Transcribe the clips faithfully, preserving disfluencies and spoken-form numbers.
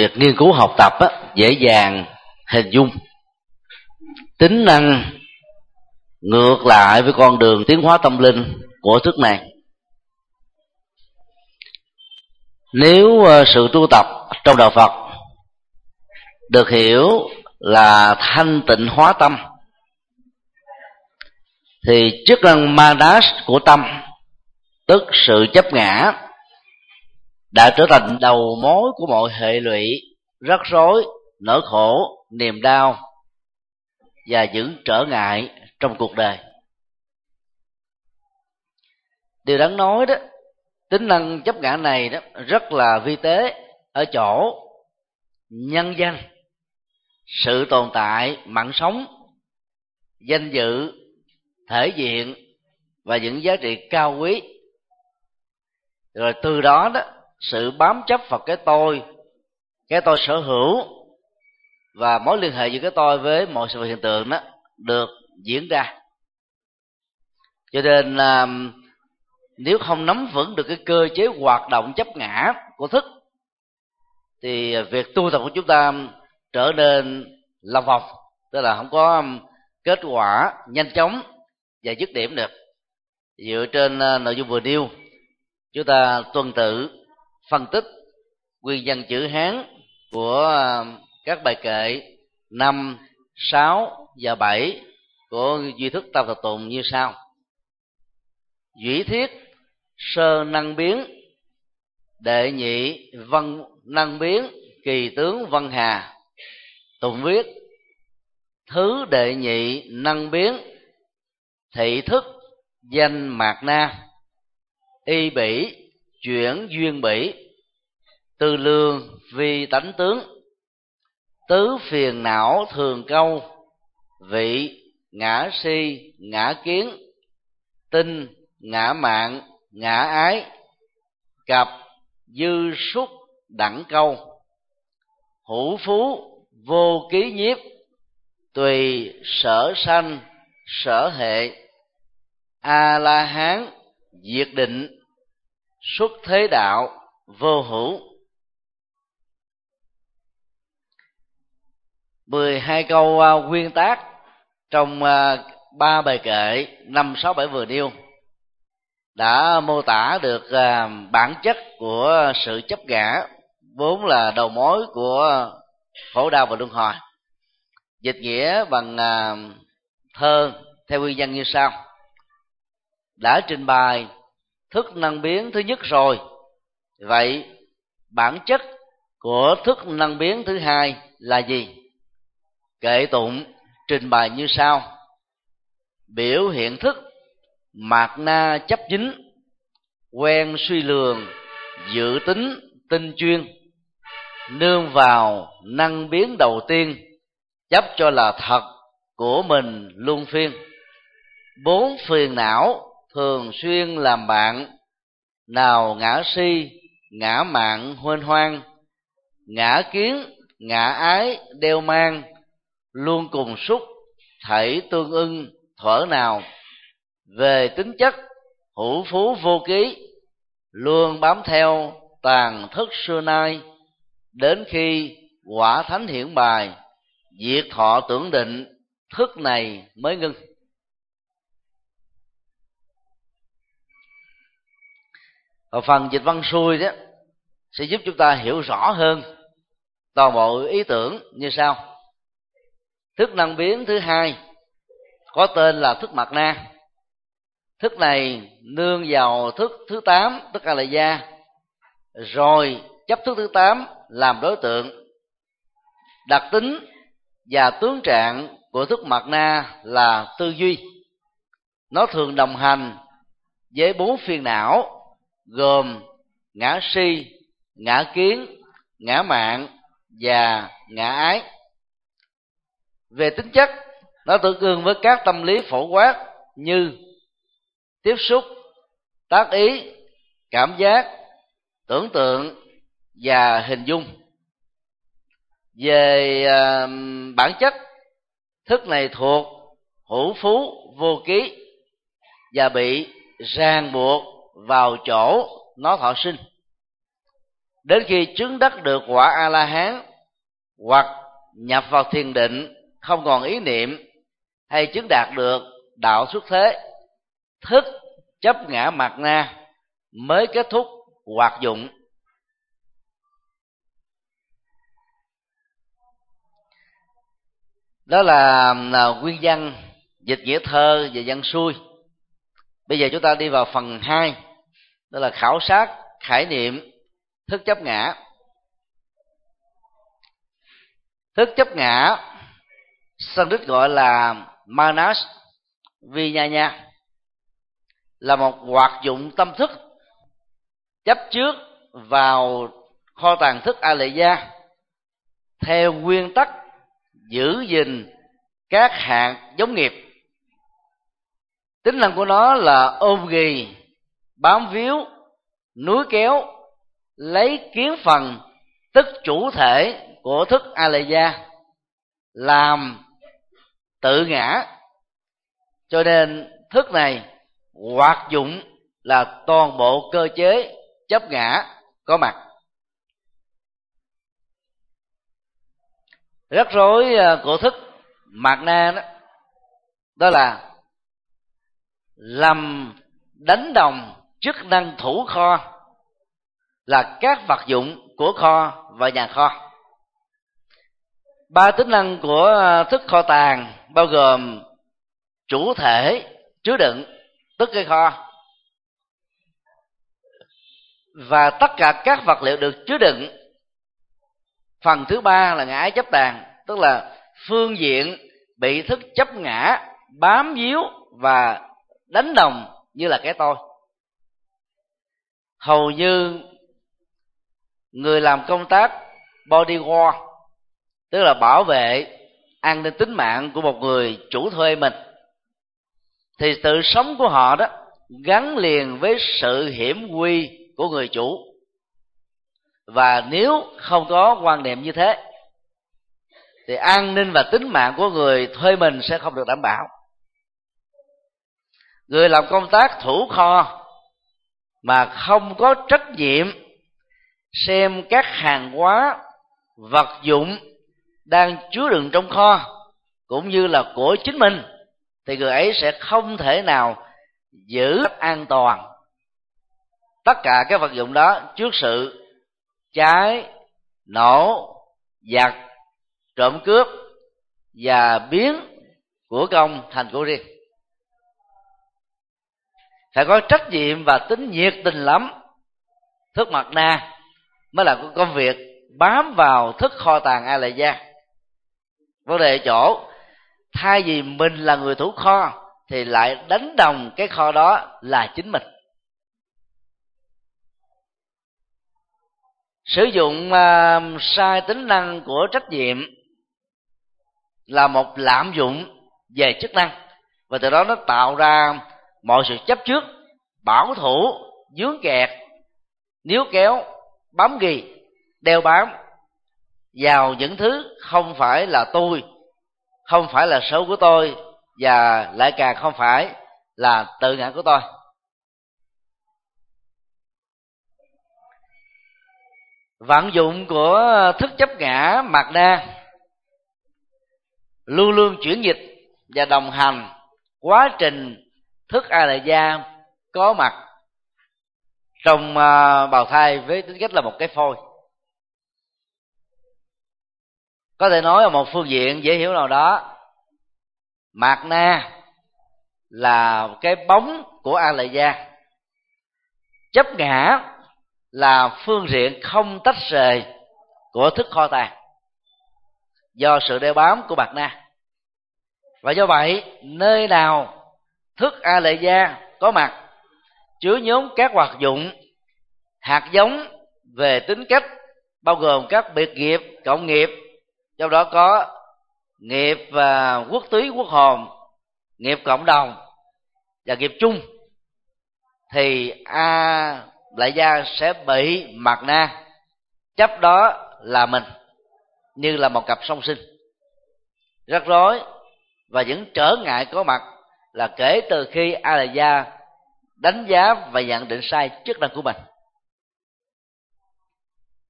việc nghiên cứu học tập á, dễ dàng hình dung tính năng ngược lại với con đường tiến hóa tâm linh của thức này. Nếu sự tu tập trong đạo Phật được hiểu là thanh tịnh hóa tâm, thì chức năng manas của tâm, tức sự chấp ngã, đã trở thành đầu mối của mọi hệ lụy, rắc rối, nỗi khổ, niềm đau và những trở ngại trong cuộc đời. Điều đáng nói đó, tính năng chấp ngã này đó rất là vi tế ở chỗ nhân danh, sự tồn tại, mạng sống, danh dự, thể diện và những giá trị cao quý. Rồi từ đó đó, sự bám chấp vào cái tôi, cái tôi sở hữu và mối liên hệ giữa cái tôi với mọi sự hiện tượng đó được diễn ra. Cho nên là nếu không nắm vững được cái cơ chế hoạt động chấp ngã của thức, thì việc tu tập của chúng ta trở nên lòng vòng, tức là không có kết quả nhanh chóng và dứt điểm được. Dựa trên nội dung vừa nêu, chúng ta tuần tự phân tích nguyên nhân chữ Hán của các bài kệ năm, sáu và bảy của duy thức Tam Thập Tụng như sau: duy thiết sơ năng biến, đệ nhị văn năng biến, kỳ tướng văn hà. Tụng viết: thứ đệ nhị năng biến, thị thức danh mạt na, y bỉ chuyển duyên bỉ, tư lương vi tánh tướng, tứ phiền não thường câu, vị ngã si ngã kiến, tinh ngã mạn ngã ái, cặp dư súc đẳng câu, hữu phú vô ký nhiếp, tùy sở sanh sở hệ, a la hán diệt định, xuất thế đạo vô hữu. Mười hai câu uh, nguyên tác trong uh, ba bài kệ năm, sáu, bảy vừa nêu đã mô tả được uh, bản chất của sự chấp ngã, vốn là đầu mối của khổ đau và luân hồi. Dịch nghĩa bằng uh, thơ theo nguyên văn như sau: đã trình bày thức năng biến thứ nhất rồi, vậy bản chất của thức năng biến thứ hai là gì? Kệ tụng trình bày như sau: biểu hiện thức mạt na chấp dính, quen suy lường dự tính tinh chuyên, nương vào năng biến đầu tiên, chấp cho là thật của mình luân phiên. Bốn phiền não thường xuyên làm bạn, nào ngã si ngã mạn huênh hoang, ngã kiến ngã ái đeo mang, luôn cùng xúc thảy tương ưng thuở nào. Về tính chất hữu phú vô ký, luôn bám theo tàn thức xưa nay, đến khi quả thánh hiển bài, diệt thọ tưởng định, thức này mới ngưng. Ở phần dịch văn xuôi đó sẽ giúp chúng ta hiểu rõ hơn toàn bộ ý tưởng như sau: thức năng biến thứ hai có tên là thức mạt na. Thức này nương vào thức thứ tám, tức là gia, rồi chấp thức thứ tám làm đối tượng. Đặc tính và tướng trạng của thức mạt na là tư duy. Nó thường đồng hành với bốn phiền não gồm ngã si, ngã kiến, ngã mạn và ngã ái. Về tính chất, nó tương đương với các tâm lý phổ quát như tiếp xúc, tác ý, cảm giác, tưởng tượng và hình dung. Về uh, bản chất, thức này thuộc hữu phú vô ký và bị ràng buộc vào chỗ nó thọ sinh. đến khi chứng đắc được quả A La Hán, hoặc nhập vào thiền định không còn ý niệm, hay chứng đạt được đạo xuất thế, thức chấp ngã mạt na mới kết thúc hoạt dụng. Đó là, là nguyên văn dịch nghĩa thơ và văn xuôi. Bây giờ chúng ta đi vào phần hai, đó là khảo sát khải niệm thức chấp ngã. Thức chấp ngã Sanskrit gọi là Manas Vijnana, là một hoạt dụng tâm thức chấp trước vào kho tàng thức A Lệ Gia theo nguyên tắc giữ gìn các hạt giống nghiệp. Tính năng của nó là ôm ghì, bám víu, núi kéo, lấy kiến phần, tức chủ thể của thức A Lệ Gia làm tự ngã. Cho nên thức này hoạt dụng là toàn bộ cơ chế chấp ngã có mặt. Rắc rối của thức mạt na đó, đó là làm đánh đồng chức năng thủ kho là các vật dụng của kho và nhà kho. Ba tính năng của thức kho tàng bao gồm chủ thể chứa đựng, tức cái kho, và tất cả các vật liệu được chứa đựng. Phần thứ ba là ngã chấp tàng, tức là phương diện bị thức chấp ngã bám víu và đánh đồng như là cái tôi. Hầu như người làm công tác bodyguard, tức là bảo vệ an ninh tính mạng của một người chủ thuê mình, thì sự sống của họ đó gắn liền với sự hiểm nguy của người chủ. Và nếu không có quan niệm như thế thì an ninh và tính mạng của người thuê mình sẽ không được đảm bảo. Người làm công tác thủ kho mà không có trách nhiệm xem các hàng hóa, vật dụng đang chứa đựng trong kho cũng như là của chính mình, thì người ấy sẽ không thể nào giữ an toàn tất cả các vật dụng đó trước sự cháy, nổ, giặc, trộm cướp và biến của công thành của riêng. Phải có trách nhiệm và tính nhiệt tình lắm, thức mạt na mới là công việc bám vào thức kho tàng A Lệ Gia. Vấn đề chỗ thay vì mình là người thủ kho thì lại đánh đồng cái kho đó là chính mình. Sử dụng uh, sai tính năng của trách nhiệm là một lạm dụng về chức năng, và từ đó nó tạo ra mọi sự chấp trước, bảo thủ, dướng kẹt, níu kéo, bám ghì, đeo bám vào những thứ không phải là tôi, không phải là số của tôi, và lại càng không phải là tự ngã của tôi. Vận dụng của thức chấp ngã mạt na luôn luôn chuyển dịch và đồng hành quá trình thức A Lệ Gia có mặt trong bào thai với tính cách là một cái phôi. Có thể nói ở một phương diện dễ hiểu nào đó, mạt na là cái bóng của A Lệ Gia, chấp ngã là phương diện không tách rời của thức kho tàng do sự đeo bám của mạt na. Và do vậy, nơi nào thức A Lệ Gia có mặt chứa nhóm các hoạt dụng, hạt giống về tính cách, bao gồm các biệt nghiệp, cộng nghiệp, trong đó có nghiệp và quốc túy, quốc hồn, nghiệp cộng đồng và nghiệp chung, thì A Lệ Gia sẽ bị mạt na chấp đó là mình, như là một cặp song sinh. Rắc rối và những trở ngại có mặt là kể từ khi A Lệ Gia đánh giá và nhận định sai chức năng của mình.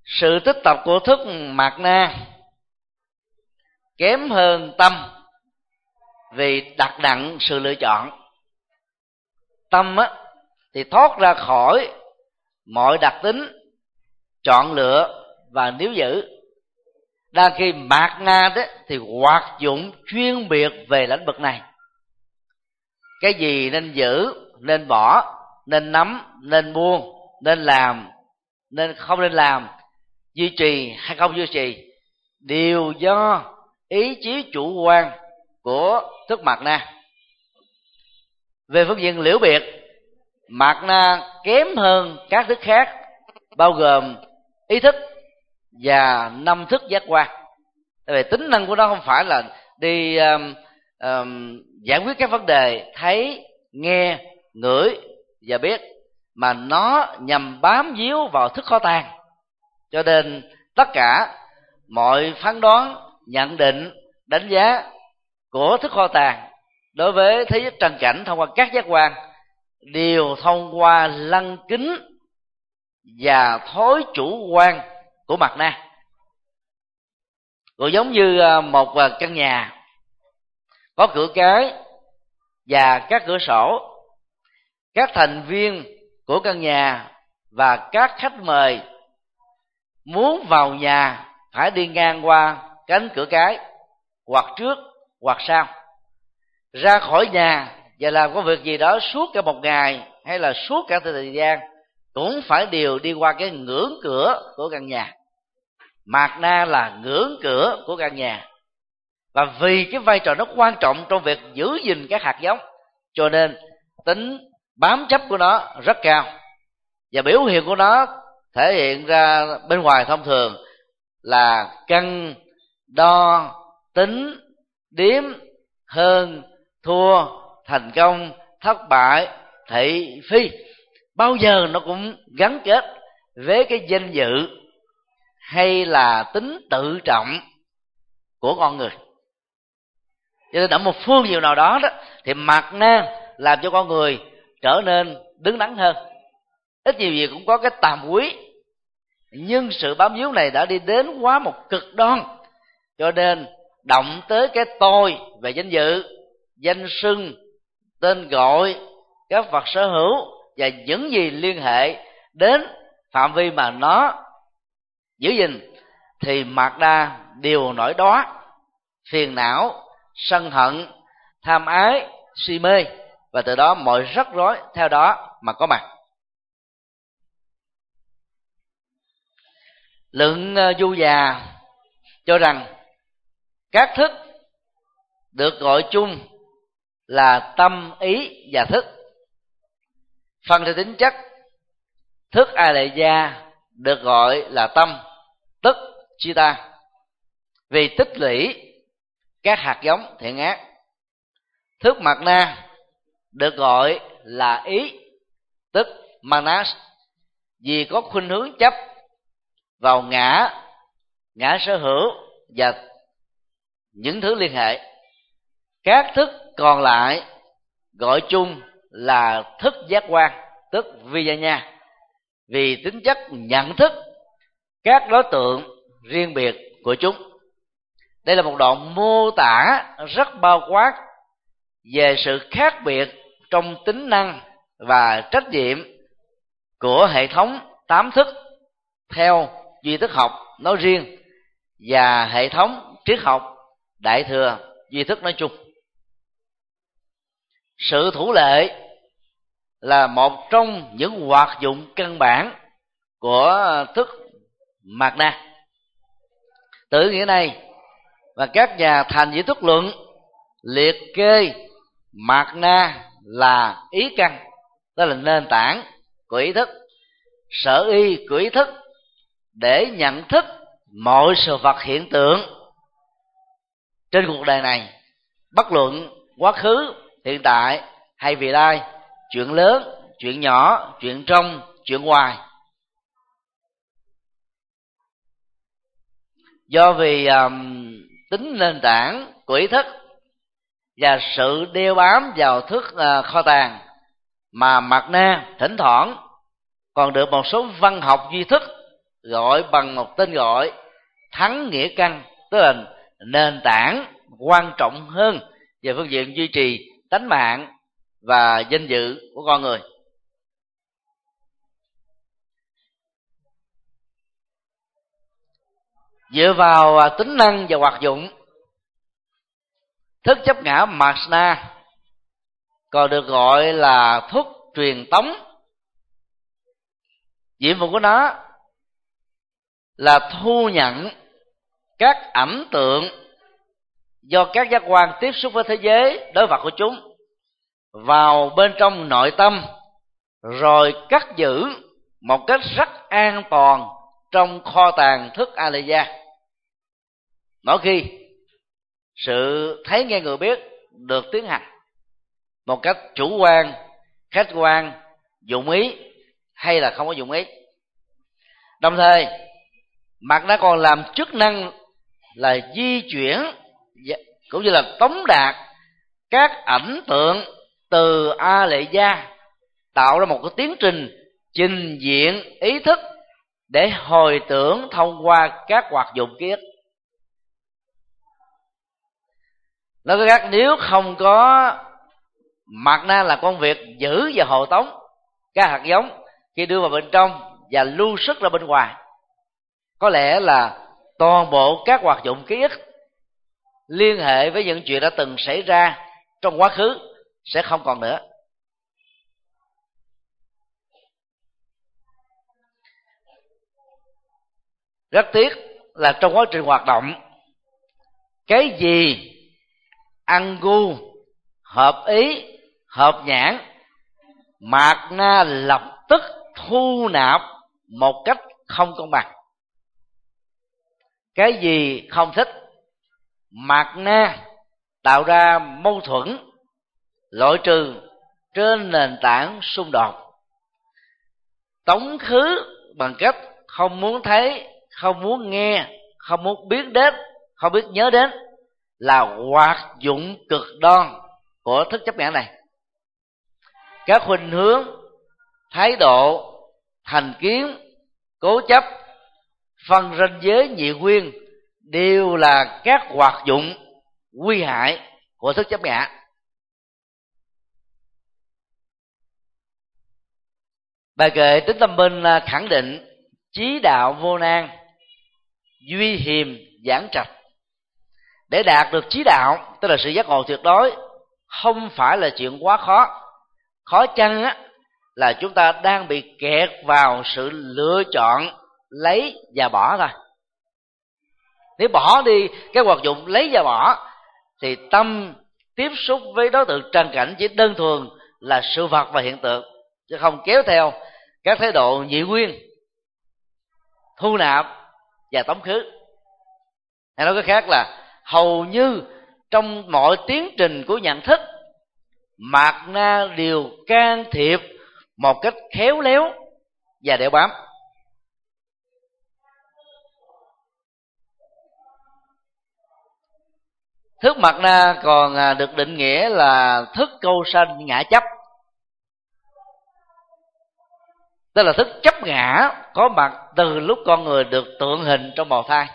Sự tích tập của thức mạt na kém hơn tâm vì đặt nặng sự lựa chọn. Tâm á, thì thoát ra khỏi mọi đặc tính chọn lựa và níu giữ, đang khi mạt na đó thì hoạt dụng chuyên biệt về lĩnh vực này. Cái gì nên giữ, nên bỏ, nên nắm, nên buông, nên làm, nên không nên làm, duy trì hay không duy trì, đều do ý chí chủ quan của thức mạt na. Về phương diện liễu biệt, mạt na kém hơn các thức khác, bao gồm ý thức và năm thức giác quan. Tại vì tính năng của nó không phải là đi um, um, giải quyết các vấn đề thấy, nghe, ngửi và biết, mà nó nhằm bám víu vào thức kho tàng. Cho nên tất cả mọi phán đoán, nhận định, đánh giá của thức kho tàng đối với thế giới trần cảnh thông qua các giác quan đều thông qua lăng kính và thói chủ quan của mạt na. Cũng giống như một căn nhà có cửa cái và các cửa sổ, các thành viên của căn nhà và các khách mời muốn vào nhà phải đi ngang qua cánh cửa cái, hoặc trước hoặc sau. Ra khỏi nhà và làm có việc gì đó suốt cả một ngày hay là suốt cả thời gian cũng phải đều đi qua cái ngưỡng cửa của căn nhà. Mạt na là ngưỡng cửa của căn nhà, và vì cái vai trò nó quan trọng trong việc giữ gìn các hạt giống, cho nên tính bám chấp của nó rất cao, và biểu hiện của nó thể hiện ra bên ngoài thông thường là cân, đo, tính, điếm, hơn, thua, thành công, thất bại, thị phi. Bao giờ nó cũng gắn kết với cái danh dự hay là tính tự trọng của con người. Cho nên ở một phương diện nào đó đó thì mạt na làm cho con người trở nên đứng đắn hơn. Ít nhiều gì cũng có cái tàm quý, nhưng sự bám víu này đã đi đến quá một cực đoan, cho nên động tới cái tôi về danh dự, danh xưng, tên gọi, các vật sở hữu và những gì liên hệ đến phạm vi mà nó giữ gìn, thì mạt na đều nổi đóa, phiền não, sân hận, tham ái, si mê, và từ đó mọi rắc rối theo đó mà có mặt. Luận Du Già cho rằng các thức được gọi chung là tâm, ý và thức. Phân theo tính chất, thức A Lệ Gia được gọi là tâm, tức Chitta, vì tích lũy các hạt giống thiện ác. Thức mạt na được gọi là ý, tức Manas, vì có khuynh hướng chấp vào ngã, ngã sở hữu và những thứ liên hệ. Các thức còn lại gọi chung là thức giác quan, tức Vijnana, vì tính chất nhận thức các đối tượng riêng biệt của chúng. Đây là một đoạn mô tả rất bao quát về sự khác biệt trong tính năng và trách nhiệm của hệ thống tám thức theo duy thức học nói riêng và hệ thống triết học đại thừa duy thức nói chung. Sự thủ lệ là một trong những hoạt dụng căn bản của thức mạt na. Từ nghĩa này và các nhà thành duy thức luận liệt kê mạt na là ý căn, đó là nền tảng của ý thức, sở y của ý thức để nhận thức mọi sự vật hiện tượng trên cuộc đời này, bất luận quá khứ, hiện tại hay vị lai, chuyện lớn, chuyện nhỏ, chuyện trong, chuyện ngoài. Do vì um, tính nền tảng của ý thức và sự đeo bám vào thức uh, kho tàng, mà mạt na thỉnh thoảng còn được một số văn học duy thức gọi bằng một tên gọi thắng nghĩa căn, tức là nền tảng quan trọng hơn về phương diện duy trì tánh mạng và danh dự của con người. Dựa vào tính năng và hoạt dụng, thức chấp ngã Marsna còn được gọi là thuốc truyền tống. Nhiệm vụ của nó là thu nhận các ảnh tượng do các giác quan tiếp xúc với thế giới đối vật của chúng vào bên trong nội tâm, rồi cất giữ một cách rất an toàn trong kho tàng thức Aleya. Mỗi khi sự thấy nghe người biết được tiến hành một cách chủ quan, khách quan, dụng ý hay là không có dụng ý. Đồng thời mặt nó còn làm chức năng là di chuyển cũng như là tống đạt các ảnh tượng từ Aleya, tạo ra một cái tiến trình trình diện ý thức để hồi tưởng thông qua các hoạt dụng ký ức. Nói cách khác, nếu không có mặt na là công việc giữ và hộ tống các hạt giống khi đưa vào bên trong và lưu xuất ra bên ngoài, có lẽ là toàn bộ các hoạt dụng ký ức liên hệ với những chuyện đã từng xảy ra trong quá khứ sẽ không còn nữa. Rất tiếc là trong quá trình hoạt động, cái gì ăn gu, hợp ý, hợp nhãn, mạt na lập tức thu nạp một cách không công bằng. Cái gì không thích, mạt na tạo ra mâu thuẫn, loại trừ trên nền tảng xung đột, tống khứ bằng cách không muốn thấy, không muốn nghe, không muốn biết đến, không biết nhớ đến, là hoạt dụng cực đoan của thức chấp ngã này. Các khuynh hướng, thái độ, thành kiến, cố chấp, phân ranh giới nhị nguyên đều là các hoạt dụng nguy hại của thức chấp ngã. Bài kệ Tính Tâm Minh khẳng định chí đạo vô nan, duy hiềm giảng trạch. Để đạt được chí đạo, tức là sự giác ngộ tuyệt đối, không phải là chuyện quá khó. Khó chăng á là chúng ta đang bị kẹt vào sự lựa chọn lấy và bỏ thôi. Nếu bỏ đi cái hoạt dụng lấy và bỏ, thì tâm tiếp xúc với đối tượng trần cảnh chỉ đơn thuần là sự vật và hiện tượng, chứ không kéo theo các thái độ nhị nguyên, thu nạp và tống khứ. Hay nói cái khác là hầu như trong mọi tiến trình của nhận thức, mạt na đều can thiệp một cách khéo léo và đeo bám. Thức mạt na còn được định nghĩa là thức câu sanh ngã chấp, tức là thức chấp ngã có mặt từ lúc con người được tượng hình trong bào thai.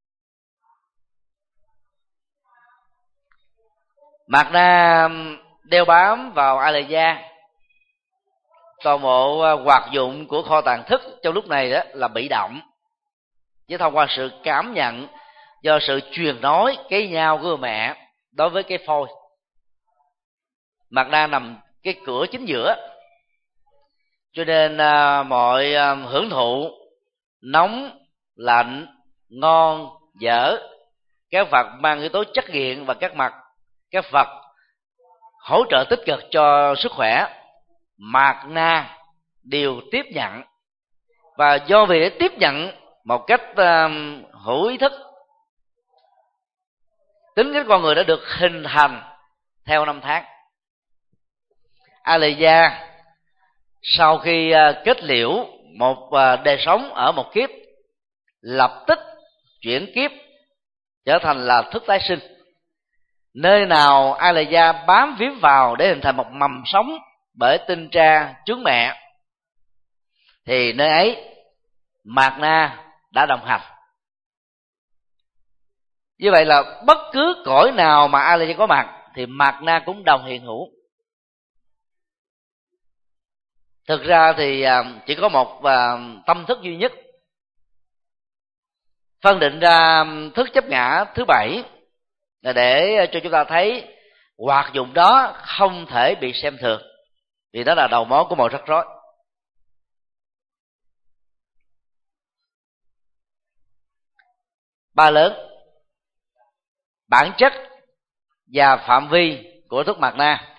Mạt na đeo bám vào Aleya, toàn bộ hoạt dụng của kho tàng thức trong lúc này đó là bị động, chứ thông qua sự cảm nhận do sự truyền nói cái nhau của mẹ đối với cái phôi. Mạt na nằm cái cửa chính giữa, cho nên mọi hưởng thụ nóng, lạnh, ngon, dở, các vật mang yếu tố chất nghiện và các mặt các vật hỗ trợ tích cực cho sức khỏe, mạt na đều tiếp nhận. Và do vì để tiếp nhận một cách uh, hữu ý thức, tính cách con người đã được hình thành theo năm tháng. Aleya sau khi uh, kết liễu một uh, đời sống ở một kiếp, lập tức chuyển kiếp trở thành là thức tái sinh. Nơi nào Aleya bám víu vào để hình thành một mầm sống bởi tinh tra chướng mẹ, thì nơi ấy mạt na đã đồng hành. Như vậy là bất cứ cõi nào mà A La Gia có mặt thì mạt na cũng đồng hiện hữu. Thực ra thì chỉ có một tâm thức duy nhất phân định ra thức chấp ngã thứ bảy, là để cho chúng ta thấy hoạt dụng đó không thể bị xem thường, vì đó là đầu mối của mọi rắc rối. Ba lớn: bản chất và phạm vi của thức mạt na.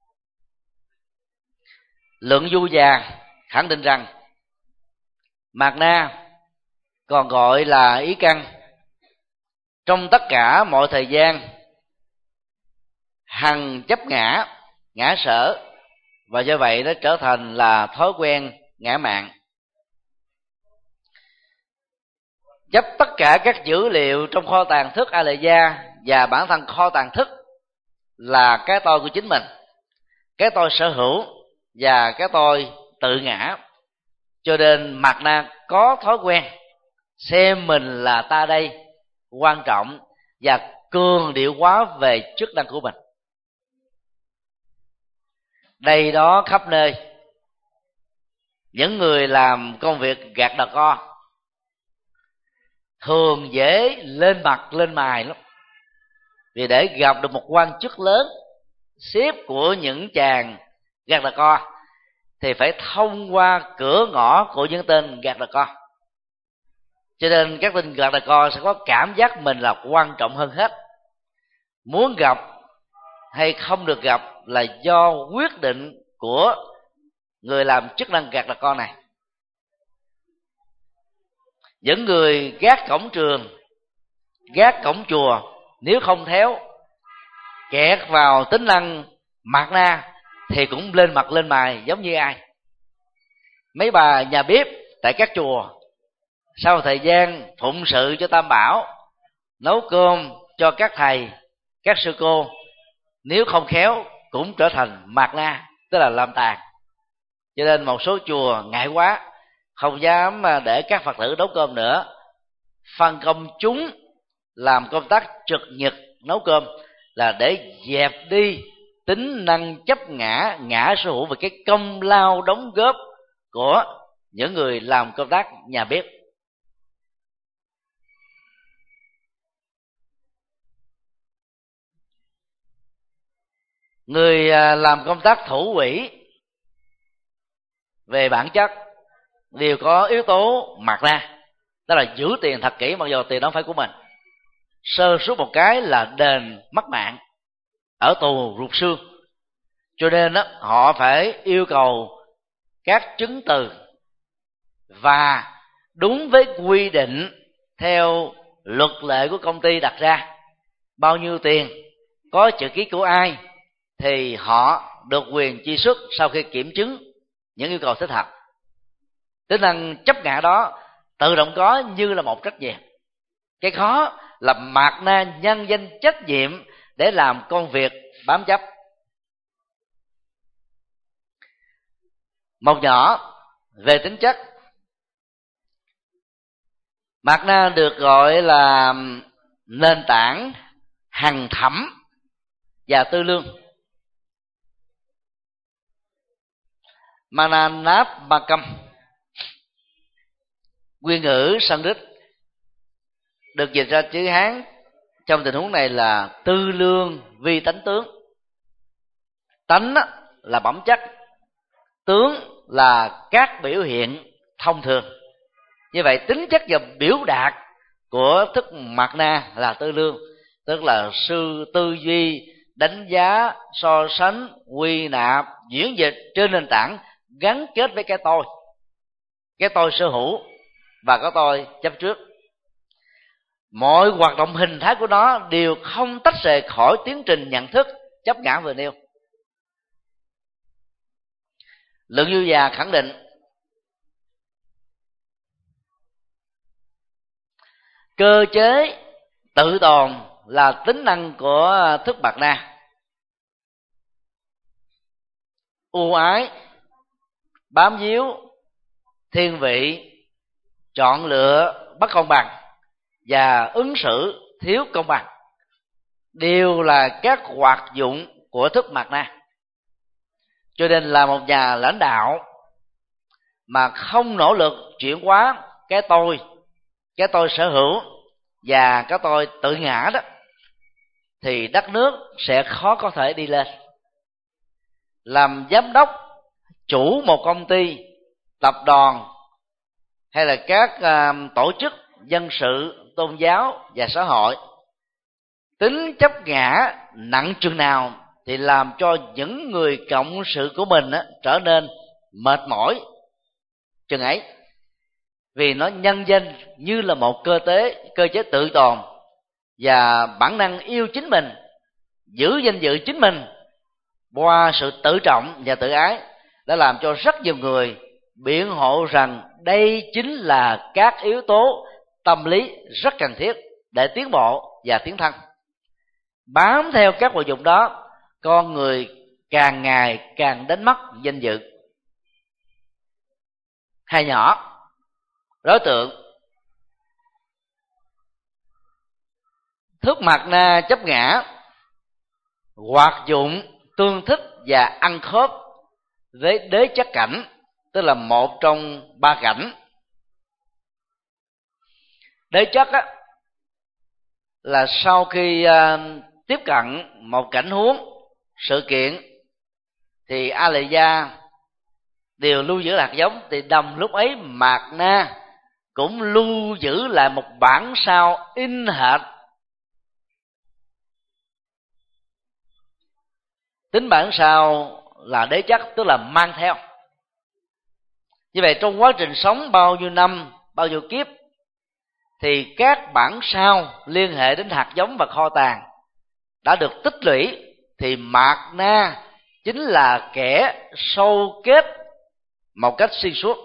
Luận Du Già khẳng định rằng mạt na còn gọi là ý căn trong tất cả mọi thời gian hằng chấp ngã, ngã sở, và do vậy nó trở thành là thói quen ngã mạn. Chấp tất cả các dữ liệu trong kho tàng thức A La Gia và bản thân kho tàng thức là cái tôi của chính mình, cái tôi sở hữu và cái tôi tự ngã. Cho nên mạt na có thói quen xem mình là ta đây, quan trọng, và cường điệu hóa về chức năng của mình. Đây đó khắp nơi, những người làm công việc gạt đờ co thường dễ lên mặt lên mày lắm, vì để gặp được một quan chức lớn, sếp của những chàng gạt đờ co, thì phải thông qua cửa ngõ của những tên gạt đờ co. Cho nên các tên gạt đờ co sẽ có cảm giác mình là quan trọng hơn hết. Muốn gặp hay không được gặp là do quyết định của người làm chức năng gạt đờ co này. Những người gác cổng trường, gác cổng chùa, nếu không khéo kẹt vào tính năng mạt na thì cũng lên mặt lên mày giống như ai. Mấy bà nhà bếp tại các chùa sau thời gian phụng sự cho Tam Bảo, nấu cơm cho các thầy, các sư cô, nếu không khéo cũng trở thành mạt na, tức là làm tàn. Cho nên một số chùa ngại quá, không dám để các Phật tử nấu cơm nữa, phân công chúng làm công tác trực nhật nấu cơm, là để dẹp đi tính năng chấp ngã, ngã sở hữu về cái công lao đóng góp của những người làm công tác nhà bếp. Người làm công tác thủ quỹ về bản chất đều có yếu tố mạt na, đó là giữ tiền thật kỹ mặc dù tiền đó không phải của mình. Sơ suất một cái là đền mất mạng, ở tù rụt xương. Cho nên đó, họ phải yêu cầu các chứng từ và đúng với quy định theo luật lệ của công ty đặt ra, bao nhiêu tiền, có chữ ký của ai, thì họ được quyền chi xuất sau khi kiểm chứng những yêu cầu thích hợp. Tính năng chấp ngã đó tự động có như là một trách nhiệm. Cái khó là mạt na nhân danh trách nhiệm để làm công việc bám chấp. Một nhỏ về tính chất, mạt na được gọi là nền tảng hằng thẩm và tư lương. Mananap Makam, nguyên ngữ Sanskrit được dịch ra chữ Hán trong tình huống này là tư lương vi tánh tướng. Tánh là bẩm chất, tướng là các biểu hiện thông thường. Như vậy tính chất và biểu đạt của thức mạt na là tư lương, tức là sự tư duy, đánh giá, so sánh, quy nạp, diễn dịch trên nền tảng gắn kết với cái tôi, cái tôi sở hữu và cái tôi chấp trước. Mọi hoạt động hình thái của nó đều không tách rời khỏi tiến trình nhận thức chấp ngã vừa nêu. Luận Du Già khẳng định cơ chế tự tồn là tính năng của thức mạt na. Ưu ái, bám víu, thiên vị, chọn lựa bất công bằng và ứng xử thiếu công bằng đều là các hoạt dụng của thức mạt na. Cho nên là một nhà lãnh đạo mà không nỗ lực chuyển hóa cái tôi, cái tôi sở hữu và cái tôi tự ngã đó, thì đất nước sẽ khó có thể đi lên. Làm giám đốc, chủ một công ty, tập đoàn hay là các uh, tổ chức dân sự, tôn giáo và xã hội, tính chấp ngã nặng chừng nào thì làm cho những người cộng sự của mình á, trở nên mệt mỏi chừng ấy, vì nó nhân danh như là một cơ tế cơ chế tự tồn, và bản năng yêu chính mình, giữ danh dự chính mình qua sự tự trọng và tự ái đã làm cho rất nhiều người biện hộ rằng đây chính là các yếu tố tâm lý rất cần thiết để tiến bộ và tiến thân. Bám theo các hoạt dụng đó, con người càng ngày càng đánh mất danh dự. Hai nhỏ đối tượng thức mạt na chấp ngã, hoạt dụng tương thích và ăn khớp với đế chất cảnh, tức là một trong ba cảnh. Đế chất á, là sau khi uh, tiếp cận một cảnh huống, sự kiện, thì a lệ gia đều lưu giữ hạt giống, thì đồng lúc ấy mạt na cũng lưu giữ lại một bản sao in hệt. Tính bản sao là đế chất, tức là mang theo. Như vậy trong quá trình sống bao nhiêu năm, bao nhiêu kiếp, thì các bản sao liên hệ đến hạt giống và kho tàng đã được tích lũy, thì mạt na chính là kẻ sâu kết một cách xuyên suốt.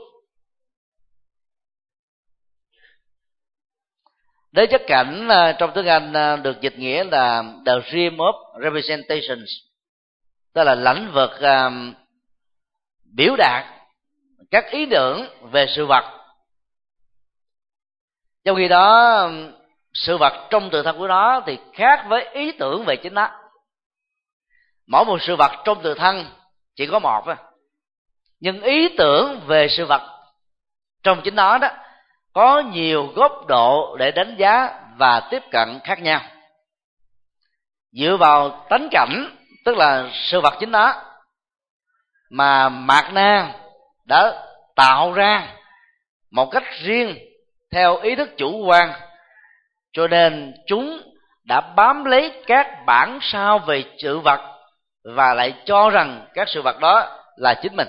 Đế chất cảnh trong tiếng Anh được dịch nghĩa là the realm of representations, tức là lĩnh vực uh, biểu đạt các ý tưởng về sự vật. Trong khi đó sự vật trong tự thân của nó thì khác với ý tưởng về chính nó. Mỗi một sự vật trong tự thân chỉ có một thôi, nhưng ý tưởng về sự vật trong chính nó đó có nhiều góc độ để đánh giá và tiếp cận khác nhau. Dựa vào tánh cảnh, tức là sự vật chính nó, mà mạt na đã tạo ra một cách riêng theo ý thức chủ quan, cho nên chúng đã bám lấy các bản sao về sự vật và lại cho rằng các sự vật đó là chính mình.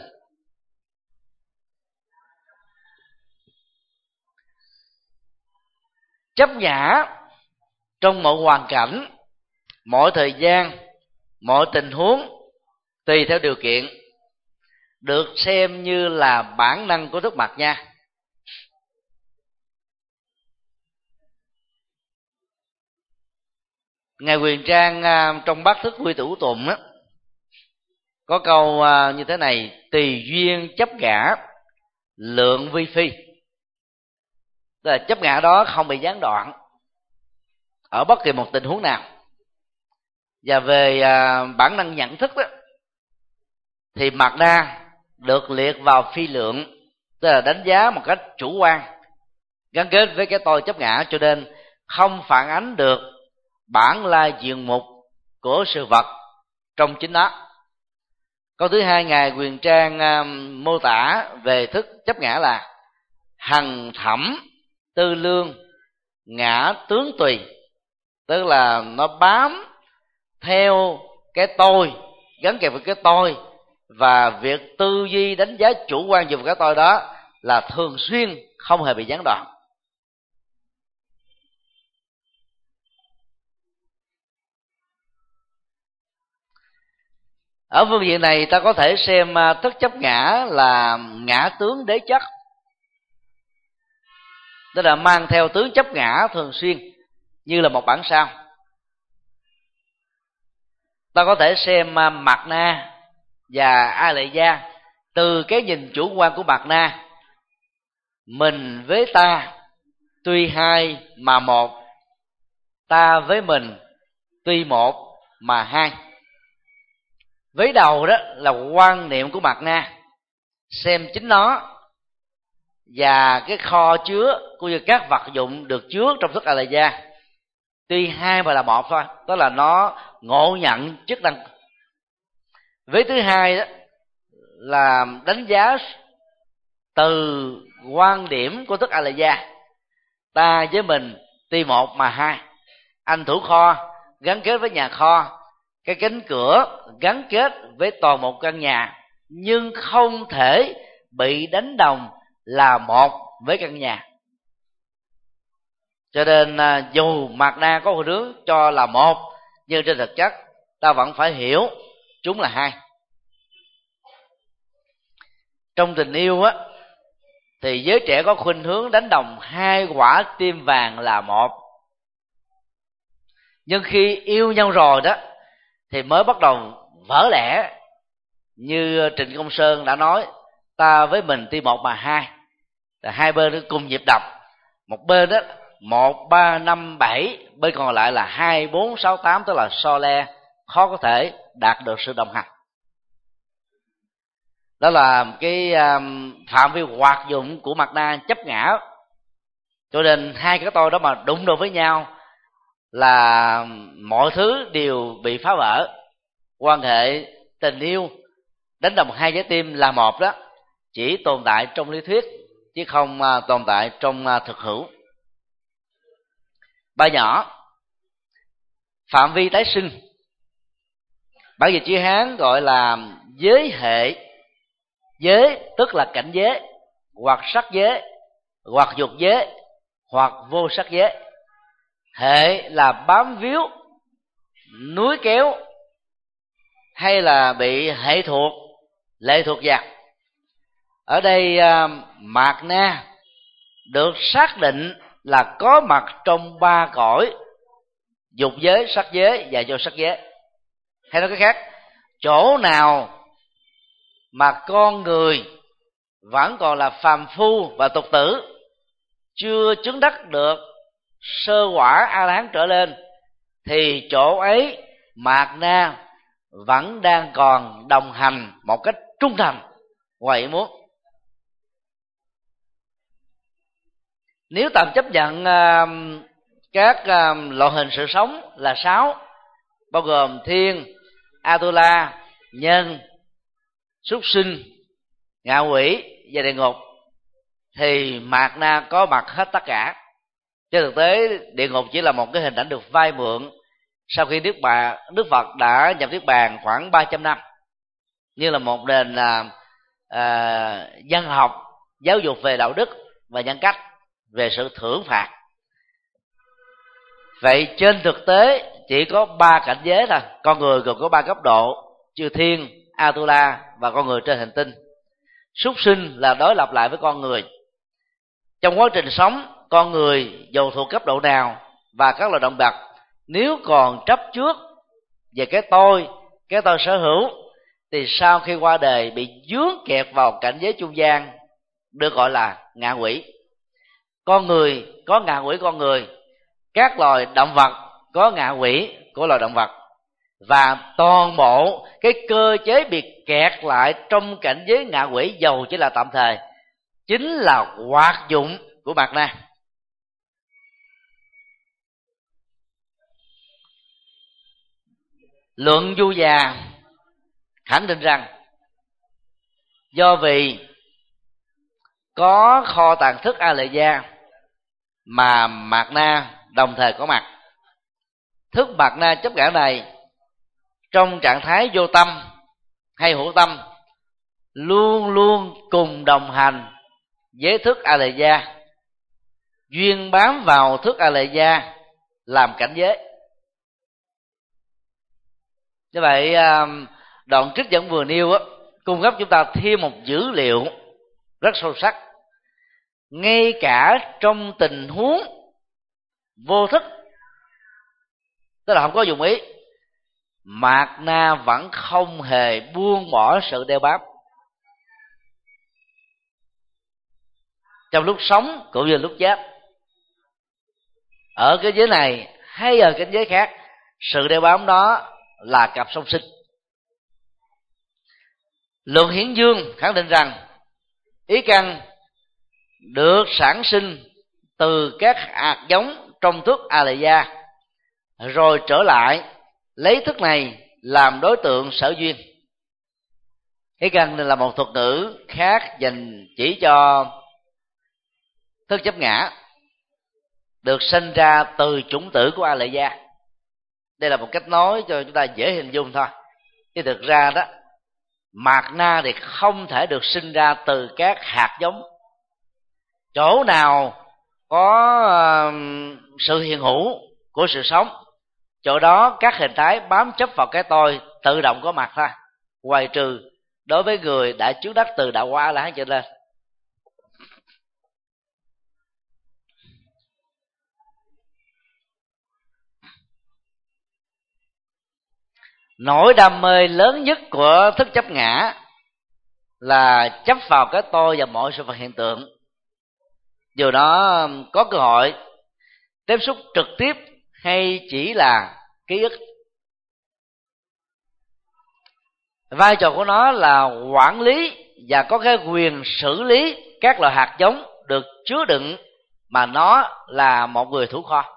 Chấp ngã trong mọi hoàn cảnh, mọi thời gian, mọi tình huống, tùy theo điều kiện, được xem như là bản năng của thức mạt na. Ngài Huyền Trang trong Bát Thức Quy Tửu Tùng á, có câu như thế này: tùy duyên chấp ngã, lượng vi phi. Tức là chấp ngã đó không bị gián đoạn ở bất kỳ một tình huống nào. Và về bản năng nhận thức đó, thì mạt na được liệt vào phi lượng, tức là đánh giá một cách chủ quan, gắn kết với cái tôi chấp ngã, cho nên không phản ánh được bản lai diện mục của sự vật trong chính nó. Câu thứ hai Ngài Huyền Trang uh, mô tả về thức chấp ngã là hằng thẩm tư lương ngã tướng tùy, tức là nó bám theo cái tôi, gắn kèm với cái tôi, và việc tư duy đánh giá chủ quan về cái tôi đó là thường xuyên, không hề bị gián đoạn. Ở phương diện này ta có thể xem thức chấp ngã là ngã tướng đế chất, tức là mang theo tướng chấp ngã thường xuyên như là một bản sao. Ta có thể xem mạt na và a lệ gia từ cái nhìn chủ quan của mạt na mình với ta tuy hai mà một, ta với mình tuy một mà hai. Vế đầu đó là quan niệm của Mạt Na, xem chính nó và cái kho chứa cũng như các vật dụng được chứa trong thức A-la-gia tuy hai mà là một thôi, tức là nó ngộ nhận chức năng. Vế thứ hai đó là đánh giá từ quan điểm của thức A-la-gia, ta với mình tuy một mà hai. Anh thủ kho gắn kết với nhà kho, cái cánh cửa gắn kết với toàn một căn nhà, nhưng không thể bị đánh đồng là một với căn nhà. Cho nên dù Mạt Na có hồi hướng cho là một, nhưng trên thực chất ta vẫn phải hiểu chúng là hai. Trong tình yêu á, thì giới trẻ có khuynh hướng đánh đồng hai quả tim vàng là một. Nhưng khi yêu nhau rồi đó thì mới bắt đầu vỡ lẽ. Như Trịnh Công Sơn đã nói, ta với mình tuy một mà hai, là hai bên cùng nhịp đập. Một bên đó một ba năm bảy, bên còn lại là hai bốn sáu tám, tức là so le, khó có thể đạt được sự đồng hành. Đó là cái um, phạm vi hoạt dụng của Mạt Na chấp ngã. Cho nên hai cái tôi đó mà đụng đầu với nhau là mọi thứ đều bị phá vỡ. Quan hệ tình yêu đánh đồng hai trái tim là một đó chỉ tồn tại trong lý thuyết chứ không uh, tồn tại trong uh, thực hữu. Ba nhỏ, phạm vi tái sinh, bản dịch chữ Hán gọi là giới hệ. Giới tức là cảnh giới, hoặc sắc giới, hoặc dục giới, hoặc vô sắc giới. Hệ là bám víu, núi kéo, hay là bị hệ thuộc, lệ thuộc vào. Ở đây Mạt Na được xác định là có mặt trong ba cõi: dục giới, sắc giới và vô sắc giới. Hay nói cách khác, chỗ nào mà con người vẫn còn là phàm phu và tục tử, chưa chứng đắc được sơ quả A-la-hán trở lên, thì chỗ ấy Mạt Na vẫn đang còn đồng hành một cách trung thành ngoài ý muốn. Nếu tạm chấp nhận uh, các uh, loại hình sự sống là sáu, bao gồm thiên, Atula, nhân, súc sinh, ngạ quỷ và địa ngục, thì Mạt Na có mặt hết tất cả. Trên thực tế địa ngục chỉ là một cái hình ảnh được vay mượn sau khi Đức bà Đức Phật đã nhập Niết Bàn khoảng ba trăm năm, như là một nền à, à, văn học giáo dục về đạo đức và nhân cách, về sự thưởng phạt. Vậy trên thực tế chỉ có ba cảnh giới thôi. Con người gồm có ba cấp độ: chư thiên, Atula và con người trên hành tinh. Súc sinh là đối lập lại với con người. Trong quá trình sống, con người dù thuộc cấp độ nào và các loài động vật, nếu còn chấp trước về cái tôi, cái tôi sở hữu, thì sau khi qua đời bị dướng kẹt vào cảnh giới trung gian, được gọi là ngạ quỷ. Con người có ngạ quỷ con người, các loài động vật có ngạ quỷ của loài động vật, và toàn bộ cái cơ chế bị kẹt lại trong cảnh giới ngạ quỷ dầu chỉ là tạm thời chính là hoạt dụng của Mạt Na. Luận Du Già khẳng định rằng do vì có kho tàng thức A-la-gia mà Mạt Na đồng thời có mặt. Thức Mạt Na chấp ngã này trong trạng thái vô tâm hay hữu tâm luôn luôn cùng đồng hành với thức A-la-gia, duyên bám vào thức A-la-gia làm cảnh giới. Như vậy đoạn trích dẫn vừa nêu cung cấp chúng ta thêm một dữ liệu rất sâu sắc. Ngay cả trong tình huống vô thức, tức là không có dụng ý, Mạt Na vẫn không hề buông bỏ sự đeo bám. trong lúc sống cũng như lúc chết. Ở cái giới này hay ở cái giới khác, sự đeo bám đó là cặp song sinh. Luận Hiển Dương khẳng định rằng ý căn được sản sinh từ các hạt giống trong thức a la gia, rồi trở lại lấy thức này làm đối tượng sở duyên. Ý căn là một thuật ngữ khác dành chỉ cho thức chấp ngã được sinh ra từ chủng tử của a la gia. Đây là một cách nói cho chúng ta dễ hình dung thôi, chứ thực ra đó, mạt na thì không thể được sinh ra từ các hạt giống. Chỗ nào có uh, sự hiện hữu của sự sống, chỗ đó các hình thái bám chấp vào cái tôi tự động có mặt thôi, ngoài trừ đối với người đã chứng đắc từ đạo quả là trở lên. Nỗi đam mê lớn nhất của thức chấp ngã là chấp vào cái tôi và mọi sự vật hiện tượng, dù nó có cơ hội tiếp xúc trực tiếp hay chỉ là ký ức. Vai trò của nó là quản lý và có cái quyền xử lý các loại hạt giống được chứa đựng mà nó là một người thủ kho.